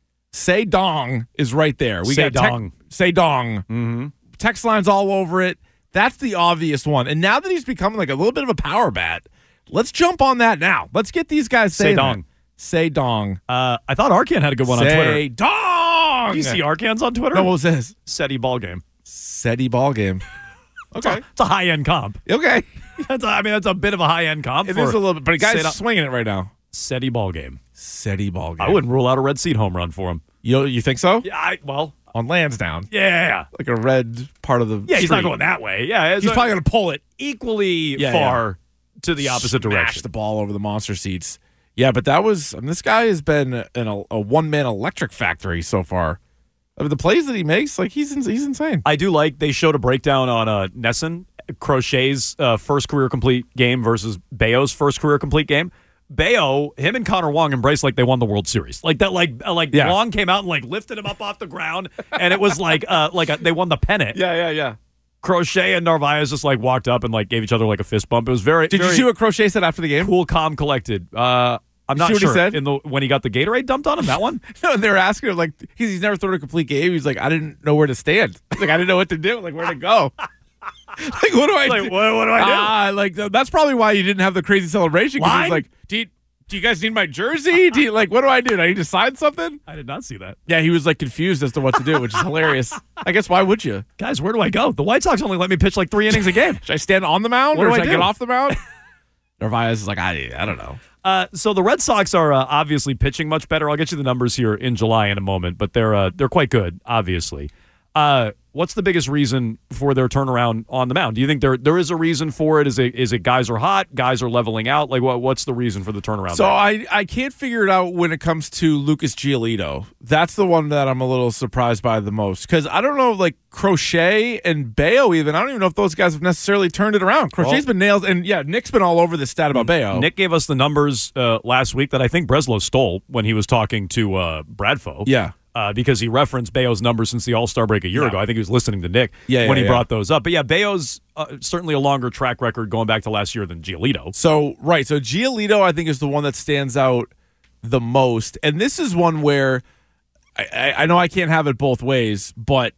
Say dong is right there. We say got dong. Tec- say dong. Mm-hmm. Text lines all over it. That's the obvious one. And now that he's becoming like a little bit of a power bat, let's jump on that now. Let's get these guys saying say dong. That. Say dong. Uh, I thought Arcan had a good one say on Twitter. Say dong. Did you see Arcan's on Twitter? No, what was this? SETI ball game. SETI ball game. Okay. It's a, it's a high end comp. Okay. That's a, I mean, that's a bit of a high end comp. It is a little bit, but a guy's SETI, swinging it right now. SETI ball game. SETI ball game. I wouldn't rule out a red seat home run for him. You you think so? Yeah. I, well, on Lansdowne. Yeah. Like a red part of the. Yeah, street. he's not going that way. Yeah, he's a, probably going to pull it equally yeah, far yeah. to the opposite Smash direction. The ball over the monster seats. Yeah, but that was. I mean, this guy has been in a, a one man electric factory so far. I mean, the plays that he makes, like he's he's insane. I do like they showed a breakdown on uh, Nesson Crochet's uh, first career complete game versus Bayo's first career complete game. Bayo, him and Connor Wong embraced like they won the World Series. Like that, like uh, like yeah. Wong came out and like lifted him up off the ground, and it was like uh like a, they won the pennant. Yeah, yeah, yeah. Crochet and Narvaez just like walked up and like gave each other like a fist bump. It was very. Did very you see what Crochet said after the game? Cool, calm, collected. Uh, I'm not sure. What he said? In the when he got the Gatorade dumped on him, that one. No, they were asking him like he's, he's never thrown a complete game. He's like, I didn't know where to stand. Like I didn't know what to do. Like where to go. Like what do I like, do? What, what do I do? Ah, uh, like that's probably why you didn't have the crazy celebration. Because he's like, do you, do you guys need my jersey? Do you, like, what do I do? Do I need to sign something? I did not see that. Yeah, he was like confused as to what to do, which is hilarious. I guess why would you? Guys, where do I go? The White Sox only let me pitch like three innings a game. Should I stand on the mound what or do should I, I do? get off the mound? Narvaez is like, I, I don't know. Uh, so the Red Sox are uh, obviously pitching much better. I'll get you the numbers here in July in a moment, but they're uh, they're quite good, obviously. Uh, what's the biggest reason for their turnaround on the mound? Do you think there there is a reason for it? Is it is it guys are hot, guys are leveling out? Like what what's the reason for the turnaround? So there? I, I can't figure it out when it comes to Lucas Giolito. That's the one that I'm a little surprised by the most because I don't know, like Crochet and Bayo even. I don't even know if those guys have necessarily turned it around. Crochet's well, been nailed, and yeah, Nick's been all over this stat about Bayo. Nick gave us the numbers uh, last week that I think Breslow stole when he was talking to uh, Bradfo. Yeah. Uh, because he referenced Bayo's numbers since the All-Star break a year yeah. ago. I think he was listening to Nick yeah, when yeah, he yeah. brought those up. But yeah, Bayo's uh, certainly a longer track record going back to last year than Giolito. So, right. So Giolito, I think, is the one that stands out the most. And this is one where I, I, I know I can't have it both ways, but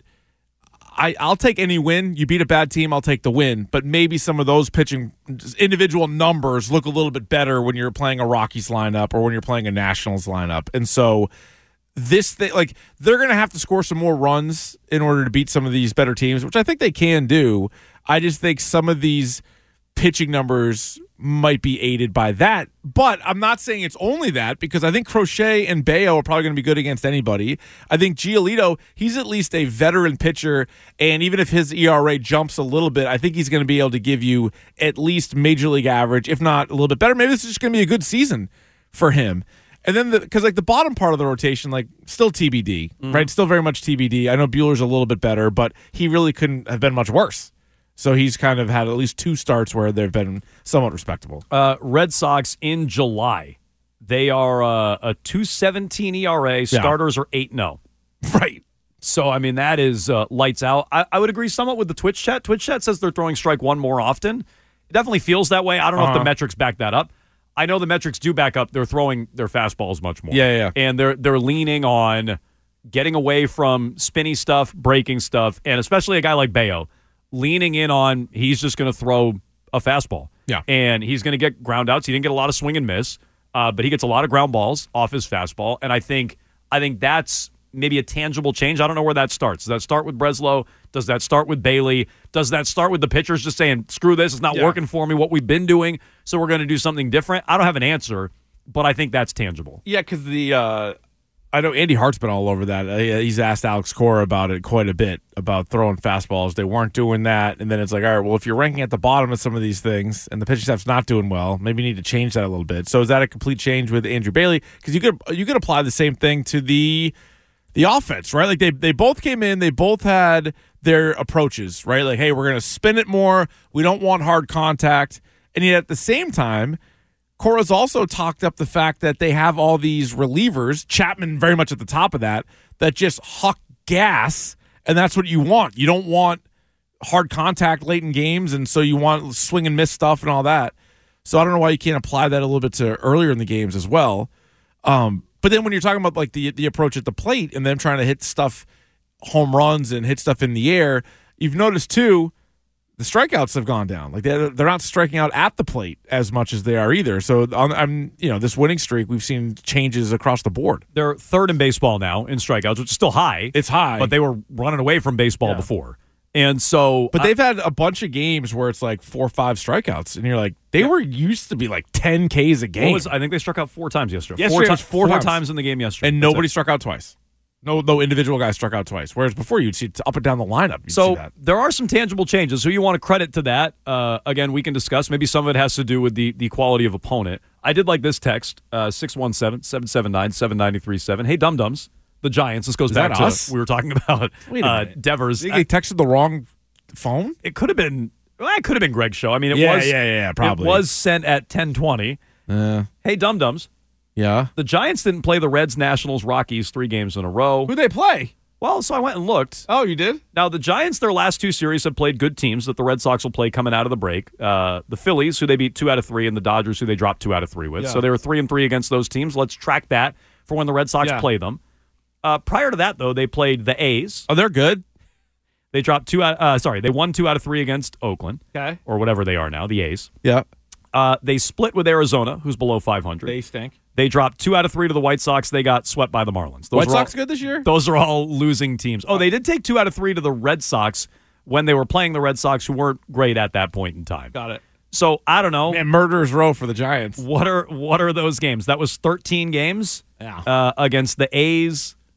I, I'll take any win. You beat a bad team, I'll take the win. But maybe some of those pitching individual numbers look a little bit better when you're playing a Rockies lineup or when you're playing a Nationals lineup. And so this thing, like, they're going to have to score some more runs in order to beat some of these better teams, which I think they can do. I just think some of these pitching numbers might be aided by that. But I'm not saying it's only that because I think Crochet and Bayo are probably going to be good against anybody. I think Giolito, he's at least a veteran pitcher, and even if his E R A jumps a little bit, I think he's going to be able to give you at least major league average, if not a little bit better. Maybe this is just going to be a good season for him. And then, because like the bottom part of the rotation, like still T B D, mm-hmm. right? Still very much T B D. I know Buehler's a little bit better, but he really couldn't have been much worse. So he's kind of had at least two starts where they've been somewhat respectable. Uh, Red Sox in July, they are uh, a two seventeen E R A. Yeah. Starters are eight and oh. Right. So, I mean, that is uh, lights out. I, I would agree somewhat with the Twitch chat. Twitch chat says they're throwing strike one more often. It definitely feels that way. I don't know uh-huh. if the metrics back that up. I know the metrics do back up. They're throwing their fastballs much more. Yeah, yeah, yeah. And they're they're leaning on getting away from spinny stuff, breaking stuff, and especially a guy like Bayo, leaning in on he's just going to throw a fastball. Yeah. And he's going to get ground outs. He didn't get a lot of swing and miss, uh, but he gets a lot of ground balls off his fastball. And I think I think that's maybe a tangible change. I don't know where that starts. Does that start with Breslow? Does that start with Bailey? Does that start with the pitchers just saying, screw this, it's not yeah. working for me, what we've been doing, so we're going to do something different? I don't have an answer, but I think that's tangible. Yeah, because the uh, I know Andy Hart's been all over that. Uh, he's asked Alex Cora about it quite a bit, about throwing fastballs. They weren't doing that, and then it's like, all right, well, if you're ranking at the bottom of some of these things and the pitching staff's not doing well, maybe you need to change that a little bit. So is that a complete change with Andrew Bailey? Because you could you could apply the same thing to the the offense, right? Like they they both came in, they both had their approaches, right? Like, hey, we're going to spin it more. We don't want hard contact. And yet at the same time, Cora's also talked up the fact that they have all these relievers, Chapman very much at the top of that, that just huck gas, and that's what you want. You don't want hard contact late in games, and so you want swing and miss stuff and all that. So I don't know why you can't apply that a little bit to earlier in the games as well. Um, but then when you're talking about like the the approach at the plate and them trying to hit stuff, home runs and hit stuff in the air, you've noticed too, the strikeouts have gone down. Like they're they're not striking out at the plate as much as they are either. So on, I'm you know this winning streak, we've seen changes across the board. They're third in baseball now in strikeouts, which is still high. It's high, but they were running away from baseball yeah. before. And so, but they've had a bunch of games where it's like four or five strikeouts, and you're like, they yeah. were used to be like ten Ks a game. Was, I think they struck out four times yesterday. Yesterday four, was four, four times. times in the game yesterday, and nobody struck out twice. No, no individual guy struck out twice. Whereas before, you'd see up and down the lineup. You'd so see that. There are some tangible changes. Who you want to credit to that? Uh, again, we can discuss. Maybe some of it has to do with the the quality of opponent. I did like this text: uh, six one seven, seven seven nine, seven nine three seven. Hey, dum dums, the Giants. This goes Is back that to us? we were talking about Wait a uh, minute. Devers. They I, texted the wrong phone. It could have been. Well, it could have been Greg's show. I mean, it yeah, was. Yeah, yeah, yeah, probably. It was sent at ten twenty. Uh, hey, dum dums. Yeah. The Giants didn't play the Reds, Nationals, Rockies three games in a row. Who they play? Well, so I went and looked. Oh, you did? Now, the Giants, their last two series have played good teams that the Red Sox will play coming out of the break. Uh, the Phillies, who they beat two out of three, and the Dodgers, who they dropped two out of three with. Yeah. So they were three and three against those teams. Let's track that for when the Red Sox yeah. play them. Uh, prior to that, though, they played the A's. Oh, they're good. They dropped two out. Uh, sorry, they won two out of three against Oakland. Okay. Or whatever they are now, the A's. Yeah. Uh, they split with Arizona, who's below five hundred. They stink. They dropped two out of three to the White Sox. They got swept by the Marlins. Those White Sox all, good this year? Those are all losing teams. Oh, they did take two out of three to the Red Sox when they were playing the Red Sox, who weren't great at that point in time. Got it. So I don't know. Man, murderer's row for the Giants. What are what are those games? That was thirteen games yeah. uh, against the A's,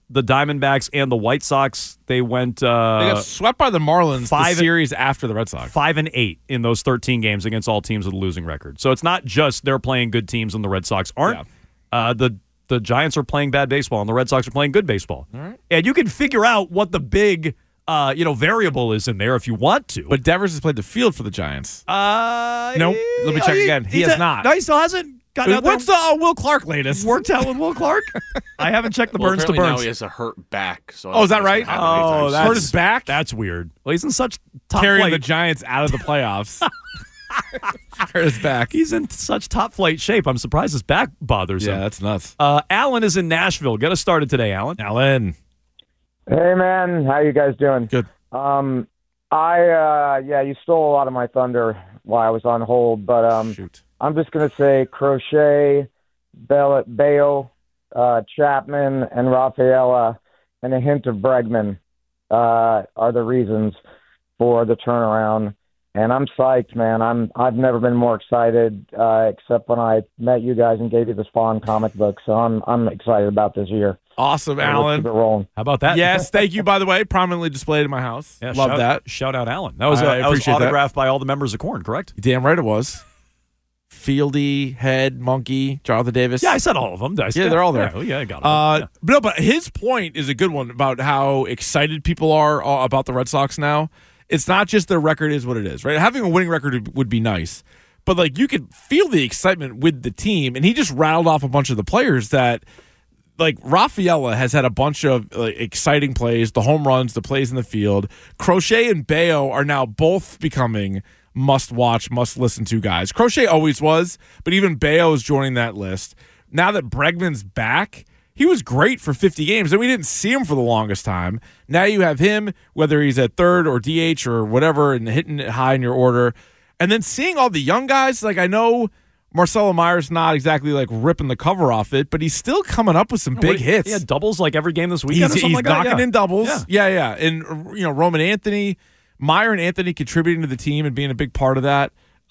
the Diamondbacks and the White Sox. They went uh, they got swept by the Marlins five the series after the Red Sox. Five and eight in those thirteen games against all teams with a losing record. So it's not just they're playing good teams and the Red Sox aren't. Yeah. Uh, the the Giants are playing bad baseball and the Red Sox are playing good baseball. All right. And you can figure out what the big uh, you know variable is in there if you want to. But Devers has played the field for the Giants. Uh, nope. Let me check he, again. He, he has d- not. No, he still hasn't. What's the uh, Will Clark latest? Worked out with Will Clark? I haven't checked the well, Burns to apparently Burns. Now he has a hurt back. So oh, is that right? Oh, that's, hurt his back? That's weird. Well, he's in such top Carrying flight. the Giants out of the playoffs. Hurt his back. He's in such top flight shape. I'm surprised his back bothers yeah, him. Yeah, that's nuts. Uh, Alan is in Nashville. Get us started today, Alan. Alan. Hey, man. How you guys doing? Good. Um, I, uh, yeah, you stole a lot of my thunder while I was on hold, but um, Shoot. I'm just going to say Crochet, Bell- Bayo, uh, Chapman, and Rafaela, and a hint of Bregman uh, are the reasons for the turnaround. And I'm psyched, man. I'm I've never been more excited, uh, except when I met you guys and gave you the Spawn comic book. So I'm I'm excited about this year. Awesome, and Alan. Keep it rolling. How about that? Yes, thank you. By the way, prominently displayed in my house. Yeah, Love shout, that. Shout out, Alan. That was, uh, I that was appreciate autographed that. by all the members of Korn, correct? Damn right it was. Fieldy, Head, Monkey, Jonathan Davis. Yeah, I said all of them. I, yeah, they're all there. Yeah, oh, yeah I got them. Uh, yeah. but no, but his point is a good one about how excited people are uh, about the Red Sox now. It's not just their record is what it is, right? Having a winning record would, would be nice, but like you could feel the excitement with the team, and he just rattled off a bunch of the players that, like Rafaela has had a bunch of like, exciting plays, the home runs, the plays in the field. Crochet and Bayo are now both becoming must-watch, must-listen to guys. Crochet always was, but even Bayo is joining that list. Now that Bregman's back, he was great for fifty games, and we didn't see him for the longest time. Now you have him, whether he's at third or D H or whatever, and hitting it high in your order. And then seeing all the young guys, like I know Marcelo Meyer's not exactly like ripping the cover off it, but he's still coming up with some big hits. He had doubles like every game this weekend He's, or something he's like knocking that. Yeah. in doubles. Yeah. yeah, yeah. And, you know, Roman Anthony, Meyer and Anthony contributing to the team and being a big part of that.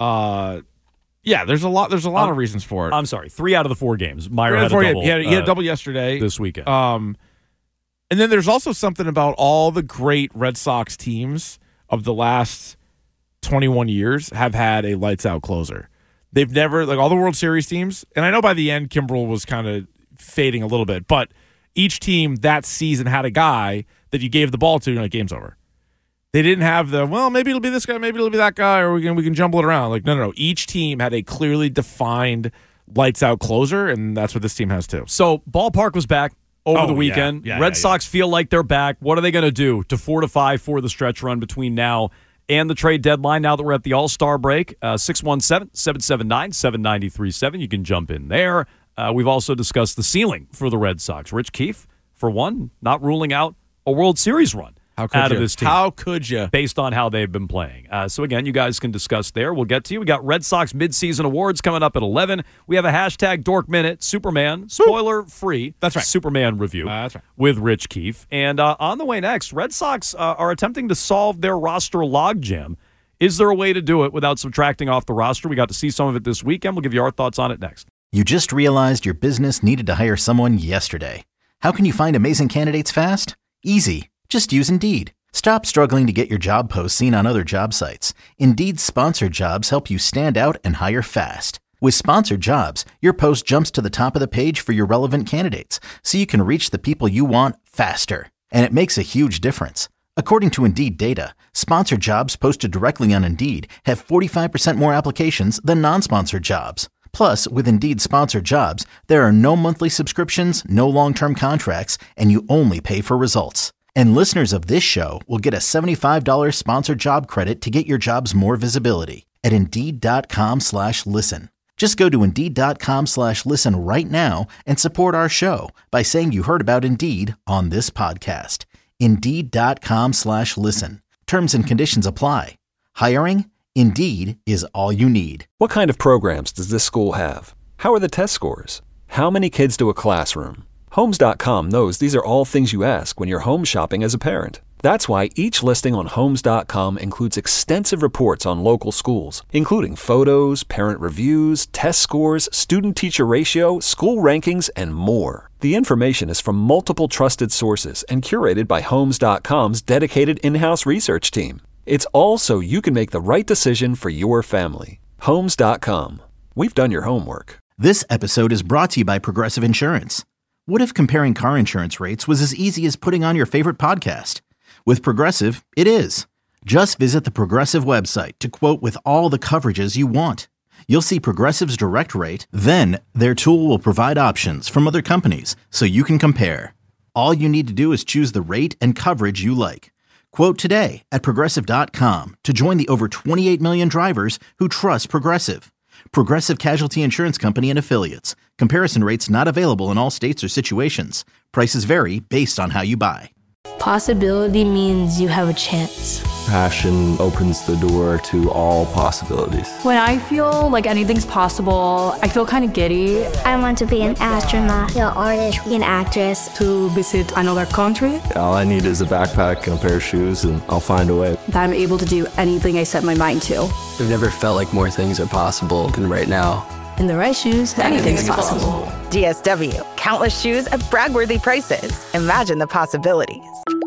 Uh Yeah, there's a lot. There's a lot um, of reasons for it. I'm sorry, three out of the four games. Meyer had a Four, double. He had, he had a uh, double yesterday. This weekend. Um, and then there's also something about all the great Red Sox teams of the last twenty-one years have had a lights out closer. They've never like all the World Series teams, and I know by the end Kimbrel was kind of fading a little bit, but each team that season had a guy that you gave the ball to and like game's over. They didn't have the, well, maybe it'll be this guy, maybe it'll be that guy, or we can we can jumble it around. Like, no, no, no. Each team had a clearly defined lights out closer, and that's what this team has too. So ballpark was back over Oh, the yeah. weekend. Yeah, Red yeah, Sox feel like they're back. What are they going to do to fortify for the stretch run between now and the trade deadline, now that we're at the All-Star break? Uh, six one seven, seven seven nine, seven nine three seven. You can jump in there. Uh, we've also discussed the ceiling for the Red Sox. Rich Keefe, for one, not ruling out a World Series run. How could out you? of this team. How could you? Based on how they've been playing. Uh, so, again, you guys can discuss there. We'll get to you. We got Red Sox midseason awards coming up at eleven. We have a hashtag Dork Minute, Superman, spoiler-free. That's right. Superman review Uh, that's right. with Rich Keefe. And uh, on the way next, Red Sox uh, are attempting to solve their roster logjam. Is there a way to do it without subtracting off the roster? We got to see some of it this weekend. We'll give you our thoughts on it next. You just realized your business needed to hire someone yesterday. How can you find amazing candidates fast? Easy. Just use Indeed. Stop struggling to get your job posts seen on other job sites. Indeed's sponsored jobs help you stand out and hire fast. With sponsored jobs, your post jumps to the top of the page for your relevant candidates, so you can reach the people you want faster. And it makes a huge difference. According to Indeed data, sponsored jobs posted directly on Indeed have forty-five percent more applications than non-sponsored jobs. Plus, with Indeed sponsored jobs, there are no monthly subscriptions, no long-term contracts, and you only pay for results. And listeners of this show will get a seventy-five dollars sponsored job credit to get your jobs more visibility at Indeed.com slash listen. Just go to Indeed.com slash listen right now and support our show by saying you heard about Indeed on this podcast. Indeed.com slash listen. Terms and conditions apply. Hiring? Indeed is all you need. What kind of programs does this school have? How are the test scores? How many kids do a classroom? Homes dot com knows these are all things you ask when you're home shopping as a parent. That's why each listing on Homes dot com includes extensive reports on local schools, including photos, parent reviews, test scores, student-teacher ratio, school rankings, and more. The information is from multiple trusted sources and curated by Homes dot com's dedicated in-house research team. It's all so you can make the right decision for your family. Homes dot com. We've done your homework. This episode is brought to you by Progressive Insurance. What if comparing car insurance rates was as easy as putting on your favorite podcast? With Progressive, it is. Just visit the Progressive website to quote with all the coverages you want. You'll see Progressive's direct rate, then their tool will provide options from other companies so you can compare. All you need to do is choose the rate and coverage you like. Quote today at Progressive dot com to join the over twenty-eight million drivers who trust Progressive. Progressive Casualty Insurance Company and Affiliates. Comparison rates not available in all states or situations. Prices vary based on how you buy. Possibility means you have a chance. Passion opens the door to all possibilities. When I feel like anything's possible, I feel kind of giddy. I want to be an astronaut, an artist, an actress. To visit another country. All I need is a backpack and a pair of shoes, and I'll find a way. That I'm able to do anything I set my mind to. I've never felt like more things are possible than right now. In the right shoes, anything's, anything's possible. possible. D S W. Countless shoes at brag-worthy prices. Imagine the possibilities.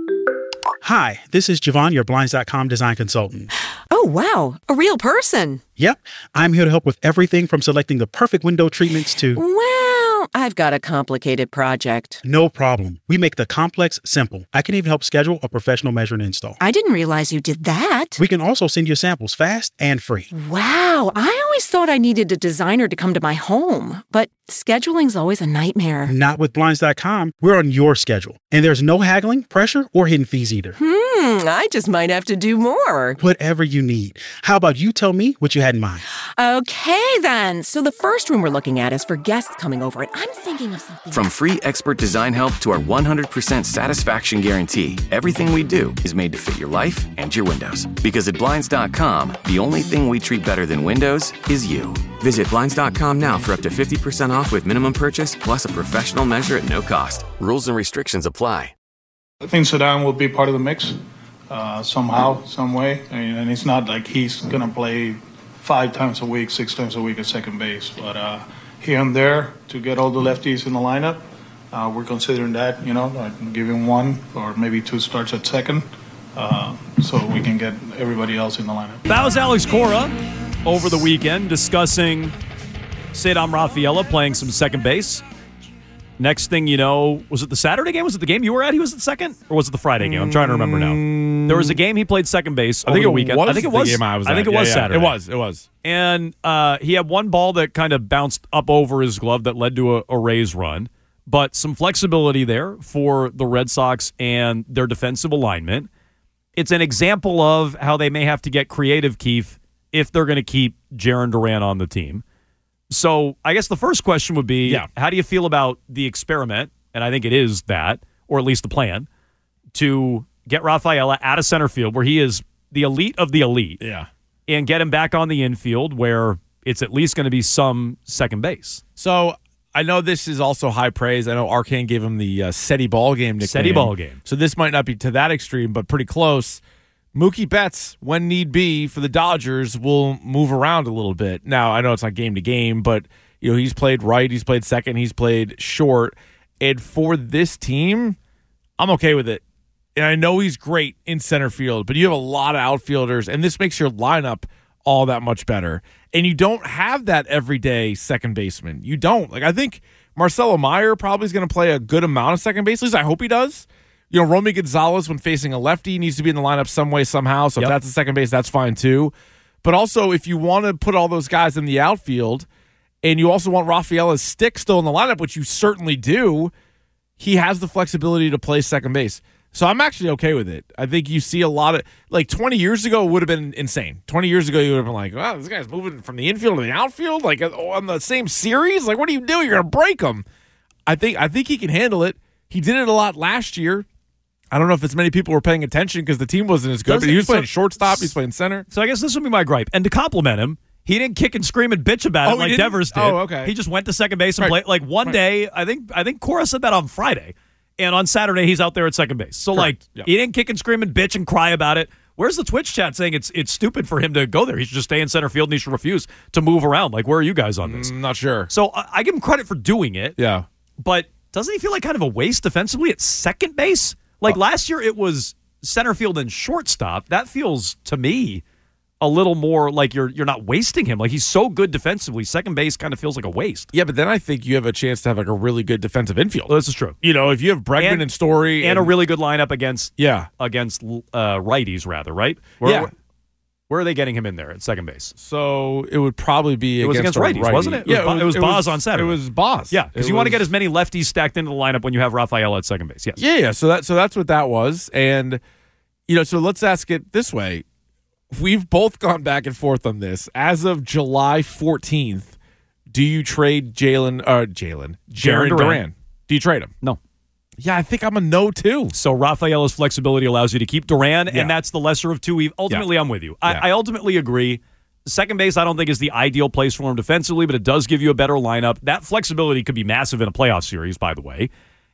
Hi, this is Javon, your Blinds dot com design consultant. Oh, wow. A real person. Yep. I'm here to help with everything from selecting the perfect window treatments to... Well, I've got a complicated project. No problem. We make the complex simple. I can even help schedule a professional measure and install. I didn't realize you did that. We can also send you samples fast and free. Wow. I always thought I needed a designer to come to my home, but scheduling's always a nightmare. Not with Blinds dot com. We're on your schedule. And there's no haggling, pressure, or hidden fees either. Hmm, I just might have to do more. Whatever you need. How about you tell me what you had in mind? Okay, then. So the first room we're looking at is for guests coming over, and I'm thinking of something. From free expert design help to our one hundred percent satisfaction guarantee, everything we do is made to fit your life and your windows. Because at Blinds dot com, the only thing we treat better than windows is you. Visit Blinds dot com now for up to fifty percent off with minimum purchase, plus a professional measure at no cost. Rules and restrictions apply. I think Saddam will be part of the mix uh, somehow, some way. I mean, and it's not like he's going to play five times a week, six times a week at second base. But uh, here and there, to get all the lefties in the lineup, uh, we're considering that, you know, like giving one or maybe two starts at second uh, so we can get everybody else in the lineup. That was Alex Cora over the weekend discussing Ceddanne Rafaela playing some second base. Next thing you know, was it the Saturday game? Was it the game you were at? He was at second? Or was it the Friday game? I'm trying to remember now. There was a game he played second base over I think the it weekend. Was I think it the was. Game I was I think at. it was yeah, yeah. Saturday. It was. It was. And uh, he had one ball that kind of bounced up over his glove that led to a, a Rays run. But some flexibility there for the Red Sox and their defensive alignment. It's an example of how they may have to get creative, Keith, if they're going to keep Jarren Duran on the team. So I guess the first question would be, yeah. how do you feel about the experiment? And I think it is that, or at least the plan, to get Rafaela out of center field where he is the elite of the elite. Yeah. And get him back on the infield where it's at least going to be some second base. So I know this is also high praise. I know Arcane gave him the uh, SETI ball game nickname. SETI ball game. So this might not be to that extreme, but pretty close. Mookie Betts, when need be for the Dodgers, will move around a little bit. Now, I know it's not game to game, but you know he's played right, he's played second, he's played short. And for this team, I'm okay with it. And I know he's great in center field, but you have a lot of outfielders, and this makes your lineup all that much better. And you don't have that everyday second baseman. You don't. Like I think Marcelo Meyer probably is going to play a good amount of second base. At least I hope he does. You know, Romy Gonzalez, when facing a lefty, needs to be in the lineup some way, somehow. So yep. if that's a second base, that's fine too. But also, if you want to put all those guys in the outfield, and you also want Rafaela's stick still in the lineup, which you certainly do, he has the flexibility to play second base. So I'm actually okay with it. I think you see a lot of, like twenty years ago, it would have been insane. twenty years ago, you would have been like, wow, this guy's moving from the infield to the outfield, like on the same series? Like, what are you doing? You're going to break him. I think, I think he can handle it. He did it a lot last year. I don't know if as many people were paying attention because the team wasn't as good, Does but he was playing so, shortstop, he's playing center. So I guess this would be my gripe. And to compliment him, he didn't kick and scream and bitch about oh, it like didn't? Devers did. Oh, okay. He just went to second base and right. played. Like one right. day, I think I think Cora said that on Friday. And on Saturday, he's out there at second base. So, Correct. like, yep. he didn't kick and scream and bitch and cry about it. Where's the Twitch chat saying it's it's stupid for him to go there? He should just stay in center field and he should refuse to move around. Like, where are you guys on this? Mm, not sure. So, I, I give him credit for doing it. Yeah. But doesn't he feel like kind of a waste defensively at second base? Like oh. last year, it was center field and shortstop. That feels to me a little more like you're you're not wasting him. Like he's so good defensively, second base kind of feels like a waste. Yeah, but then I think you have a chance to have like a really good defensive infield. Well, this is true. You know, if you have Bregman and, and Story and, and a really good lineup against yeah against uh, righties, rather right? Where, yeah. Where, where are they getting him in there at second base? So it would probably be it was against, against righties, righty. wasn't it? it yeah, was, it was, it was Boz on Saturday. It was Boz. Yeah, because you was, want to get as many lefties stacked into the lineup when you have Rafael at second base. Yes. Yeah, yeah. So that so that's what that was, and you know, so let's ask it this way. We've both gone back and forth on this. As of July fourteenth, do you trade Jalen, uh, Jalen, Jarren Duran. Duran? Do you trade him? No. Yeah, I think I'm a no, too. So Rafaela's flexibility allows you to keep Duran, yeah. and that's the lesser of two. Ultimately, yeah. I'm with you. I, yeah. I ultimately agree. Second base, I don't think is the ideal place for him defensively, but it does give you a better lineup. That flexibility could be massive in a playoff series, by the way.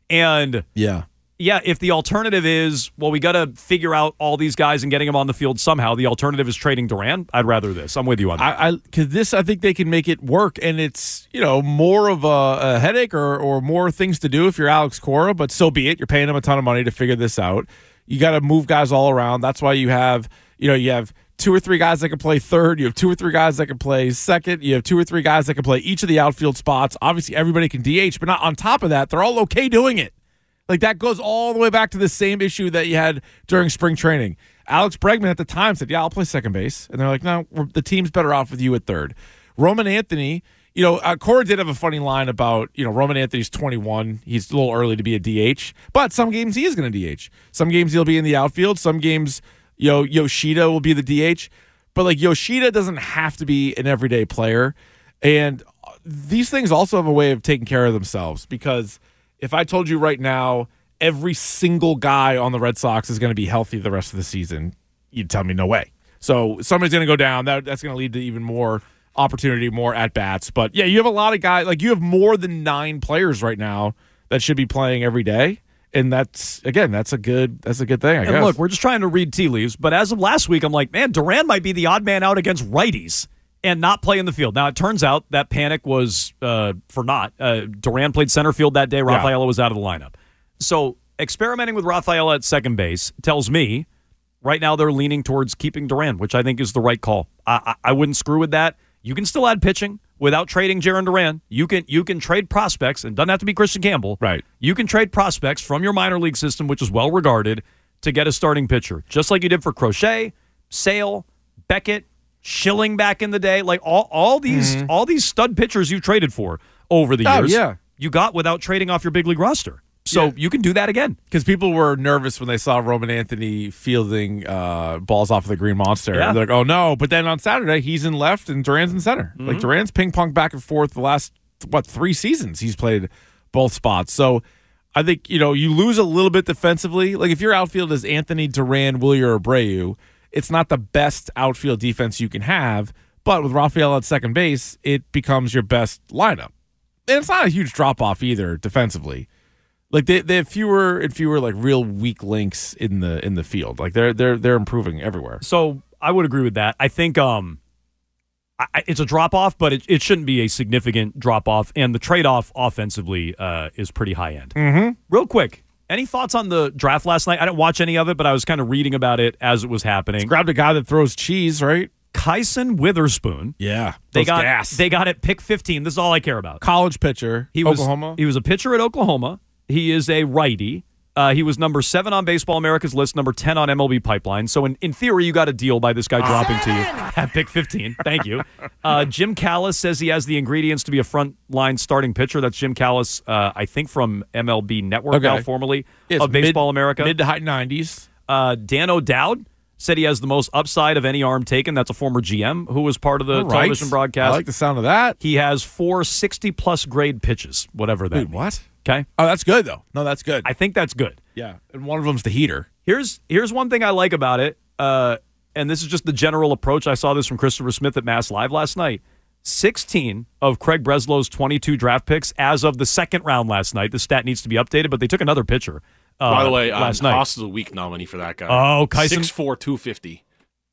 And yeah. Yeah, if the alternative is, well, we got to figure out all these guys and getting them on the field somehow, the alternative is trading Duran, I'd rather this. I'm with you on that. I Because this, I think they can make it work, and it's, you know, more of a, a headache or, or more things to do if you're Alex Cora, but so be it. You're paying him a ton of money to figure this out. You got to move guys all around. That's why you have, you know, you have two or three guys that can play third. You have two or three guys that can play second. You have two or three guys that can play each of the outfield spots. Obviously, everybody can D H, but not on top of that, they're all okay doing it. Like, that goes all the way back to the same issue that you had during spring training. Alex Bregman at the time said, yeah, I'll play second base. And they're like, no, we're, the team's better off with you at third. Roman Anthony, you know, uh, Cora did have a funny line about, you know, Roman Anthony's twenty-one. He's a little early to be a D H. But some games he is going to D H. Some games he'll be in the outfield. Some games, you know, Yoshida will be the D H. But, like, Yoshida doesn't have to be an everyday player. And these things also have a way of taking care of themselves because – if I told you right now every single guy on the Red Sox is going to be healthy the rest of the season, you'd tell me no way. So somebody's going to go down. That, that's going to lead to even more opportunity, more at-bats. But, yeah, you have a lot of guys. Like, you have more than nine players right now that should be playing every day. And that's, again, that's a good that's a good thing, I and guess. Look, we're just trying to read tea leaves. But as of last week, I'm like, man, Duran might be the odd man out against righties and not play in the field. Now, it turns out that panic was uh, for naught. Uh, Duran played center field that day. Rafaela yeah. was out of the lineup. So experimenting with Rafaela at second base tells me right now they're leaning towards keeping Duran, which I think is the right call. I, I, I wouldn't screw with that. You can still add pitching without trading Jarren Duran. You can you can trade prospects, and it doesn't have to be Christian Campbell. Right. You can trade prospects from your minor league system, which is well regarded, to get a starting pitcher, just like you did for Crochet, Sale, Beckett, Schilling back in the day, like all, all these mm-hmm. all these stud pitchers you traded for over the oh, years, yeah. you got without trading off your big league roster. So yeah. you can do that again. Because people were nervous when they saw Roman Anthony fielding uh, balls off of the Green Monster. Yeah. They're like, oh no. But then on Saturday, he's in left and Duran's in center. Mm-hmm. Like Duran's ping-ponged back and forth the last, what, three seasons he's played both spots. So I think, you know, you lose a little bit defensively. Like if your outfield is Anthony, Duran, Wilyer, or Abreu, it's not the best outfield defense you can have, but with Rafael at second base, it becomes your best lineup. And it's not a huge drop-off either defensively. Like they, they have fewer and fewer like real weak links in the in the field. Like they're they're they're improving everywhere. So I would agree with that. I think um, I, it's a drop-off, but it, it shouldn't be a significant drop-off. And the trade-off offensively uh, is pretty high-end. Mm-hmm. Real quick. Any thoughts on the draft last night? I didn't watch any of it, but I was kind of reading about it as it was happening. It's grabbed a guy that throws cheese, right? Kyson Witherspoon. Yeah, they got gas. They got at pick fifteen. This is all I care about. College pitcher. He Oklahoma. Was, he was a pitcher at Oklahoma. He is a righty. Uh, he was number seven on Baseball America's list, number ten on M L B Pipeline. So in, in theory, you got a deal by this guy dropping to you at pick fifteen. Thank you. Uh, Jim Callis says he has the ingredients to be a front-line starting pitcher. That's Jim Callis, uh, I think from M L B Network okay. now, formerly yes, of Baseball mid, America. Mid to high nineties. Uh, Dan O'Dowd said he has the most upside of any arm taken. That's a former G M who was part of the right. television broadcast. I like the sound of that. He has four sixty-plus grade pitches, whatever that Wait, means. what? Okay. Oh, that's good, though. No, that's good. I think that's good. Yeah, and one of them's the heater. Here's here's one thing I like about it, uh, and this is just the general approach. I saw this from Christopher Smith at Mass Live last night. sixteen of Craig Breslow's twenty-two draft picks as of the second round last night. The stat needs to be updated, but they took another pitcher. Uh, By the way, last um, night. Haas is a week nominee for that guy. Oh, Kyson. six four, two fifty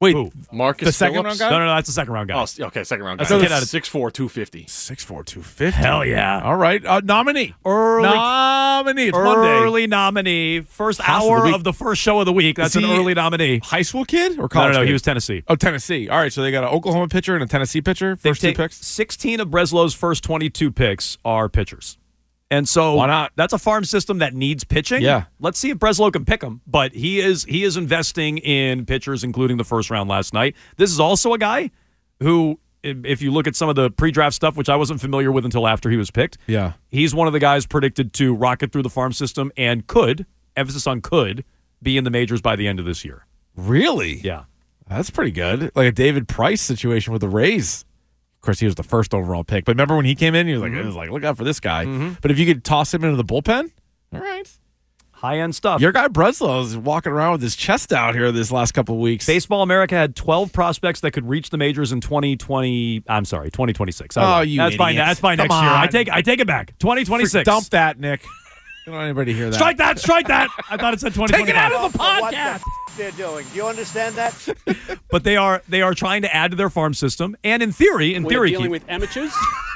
Wait, Who? Marcus the second Phillips? round guy? No, no, no, that's the second round guy. Oh, okay, second round guy. That's a kid out of six four, two fifty. six four, two fifty. Hell yeah. All right. Uh, nominee. Early, nominee. It's Monday. early nominee. First House of the hour week. of the first show of the week. That's Is an he early nominee. High school kid or No, college no, no. kid? He was Tennessee. Oh, Tennessee. All right, so they got an Oklahoma pitcher and a Tennessee pitcher. They've First two taken- picks. sixteen of Breslow's first twenty-two picks are pitchers. And so Why not? That's a farm system that needs pitching. Yeah. Let's see if Breslow can pick them. But he is he is investing in pitchers, including the first round last night. This is also a guy who, if you look at some of the pre-draft stuff, which I wasn't familiar with until after he was picked, Yeah. he's one of the guys predicted to rocket through the farm system and could, emphasis on could, be in the majors by the end of this year. Really? Yeah. That's pretty good. Like a David Price situation with the Rays. Of course, he was the first overall pick. But remember when he came in, he was like, Mhm. it was like, look out for this guy. Mhm. But if you could toss him into the bullpen, all right. High-end stuff. Your guy Breslow is walking around with his chest out here this last couple of weeks. Baseball America had twelve prospects that could reach the majors in twenty twenty. I'm sorry, twenty twenty-six. I Oh, lied. you That's by idiot. that's by Come next year. I on. take I take it back. twenty twenty-six. Dump that, Nick. Don't want anybody to hear that. Strike that. Strike that. I thought it said twenty Take twenty-five. it out of the podcast. What the f- they're doing. Do you understand that? But they are they are trying to add to their farm system, and in theory, in We're theory, dealing Keith, with amateurs.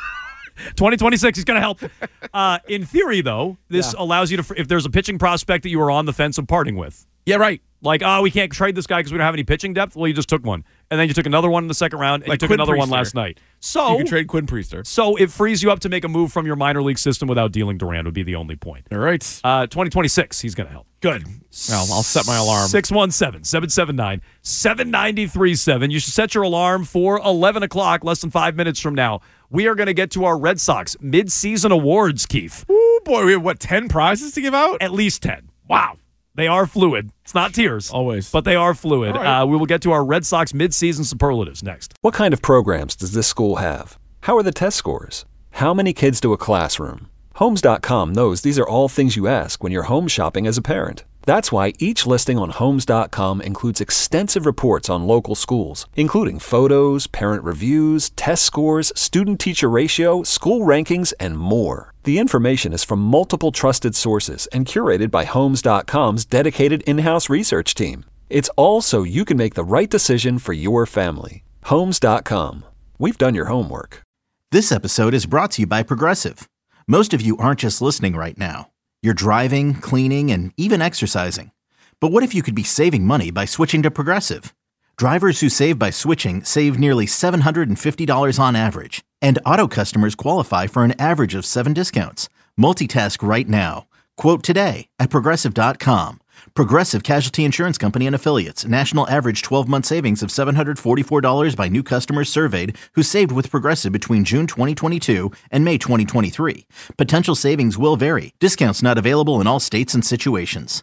twenty twenty-six is going to help. Uh, in theory, though, this Yeah. allows you to, if there's a pitching prospect that you were on the fence of parting with. Yeah, right. Like, oh, we can't trade this guy because we don't have any pitching depth. Well, you just took one, and then you took another one in the second round, and Like you took Quinn another one Priester. last night. So You can trade Quinn Priester. So it frees you up to make a move from your minor league system without dealing Duran would be the only point. All right. Uh, twenty twenty-six, he's going to help. Good. Well, I'll set my alarm. six one seven, seven seven nine, seven nine three seven. You should set your alarm for eleven o'clock, less than five minutes from now. We are going to get to our Red Sox mid-season awards, Keith. Oh, boy. We have, what, ten prizes to give out? At least ten. Wow. They are fluid. It's not tiers. Always. But they are fluid. All right. Uh, we will get to our Red Sox mid-season superlatives next. What kind of programs does this school have? How are the test scores? How many kids do a classroom? Homes dot com knows these are all things you ask when you're home shopping as a parent. That's why each listing on Homes dot com includes extensive reports on local schools, including photos, parent reviews, test scores, student-teacher ratio, school rankings, and more. The information is from multiple trusted sources and curated by Homes dot com's dedicated in-house research team. It's all so you can make the right decision for your family. Homes dot com. We've done your homework. This episode is brought to you by Progressive. Most of you aren't just listening right now. You're driving, cleaning, and even exercising. But what if you could be saving money by switching to Progressive? Drivers who save by switching save nearly seven hundred fifty dollars on average. And auto customers qualify for an average of seven discounts. Multitask right now. Quote today at Progressive dot com. Progressive Casualty Insurance Company and Affiliates. National average twelve-month savings of seven hundred forty-four dollars by new customers surveyed who saved with Progressive between June twenty twenty-two and May twenty twenty-three. Potential savings will vary. Discounts not available in all states and situations.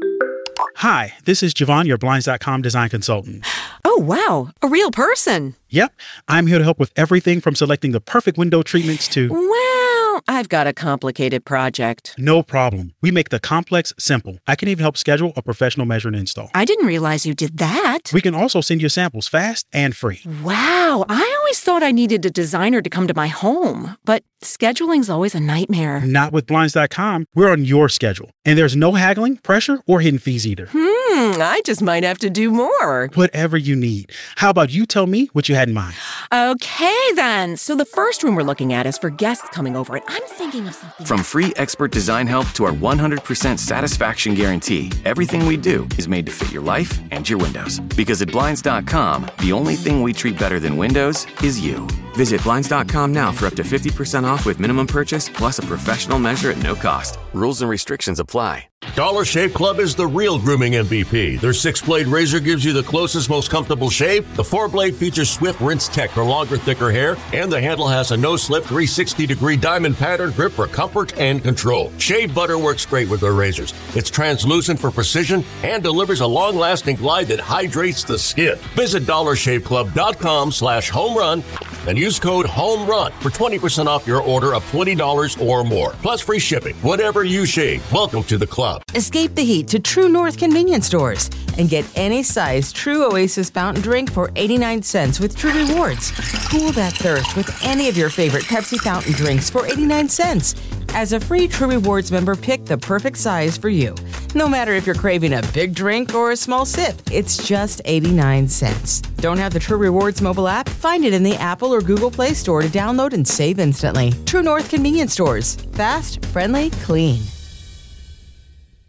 Hi, this is Javon, your Blinds dot com design consultant. Oh, wow. A real person. Yep, I'm here to help with everything from selecting the perfect window treatments to... Well, I've got a complicated project. No problem. We make the complex simple. I can even help schedule a professional measure and install. I didn't realize you did that. We can also send you samples fast and free. Wow, I always thought I needed a designer to come to my home, but scheduling's always a nightmare. Not with Blinds dot com. We're on your schedule. And there's no haggling, pressure, or hidden fees either. Hmm, I just might have to do more. Whatever you need. How about you tell me what you had in mind? Okay, then. So the first room we're looking at is for guests coming over, and I'm thinking of something. From free expert design help to our one hundred percent satisfaction guarantee, everything we do is made to fit your life and your windows. Because at Blinds dot com, the only thing we treat better than windows is you. Visit Blinds dot com now for up to fifty percent off with minimum purchase plus a professional measure at no cost. Rules and restrictions apply. Dollar Shave Club is the real grooming M V P. Their six-blade razor gives you the closest, most comfortable shave. The four-blade features swift rinse tech for longer, thicker hair, and the handle has a no-slip three sixty degree diamond pattern grip for comfort and control. Shave butter works great with their razors. It's translucent for precision and delivers a long-lasting glide that hydrates the skin. Visit dollar shave club dot com slash home run and use code HOMERUN for twenty percent off your order of twenty dollars or more. Plus free shipping. Whatever you shave, welcome to the club. Escape the heat to True North convenience stores and get any size True Oasis fountain drink for eighty-nine cents with True Rewards. Cool that thirst with any of your favorite Pepsi fountain drinks for eighty-nine cents. As a free True Rewards member, pick the perfect size for you. No matter if you're craving a big drink or a small sip, it's just eighty-nine cents. Don't have the True Rewards mobile app? Find it in the Apple or Google Play Store to download and save instantly. True North Convenience Stores. Fast, friendly, clean.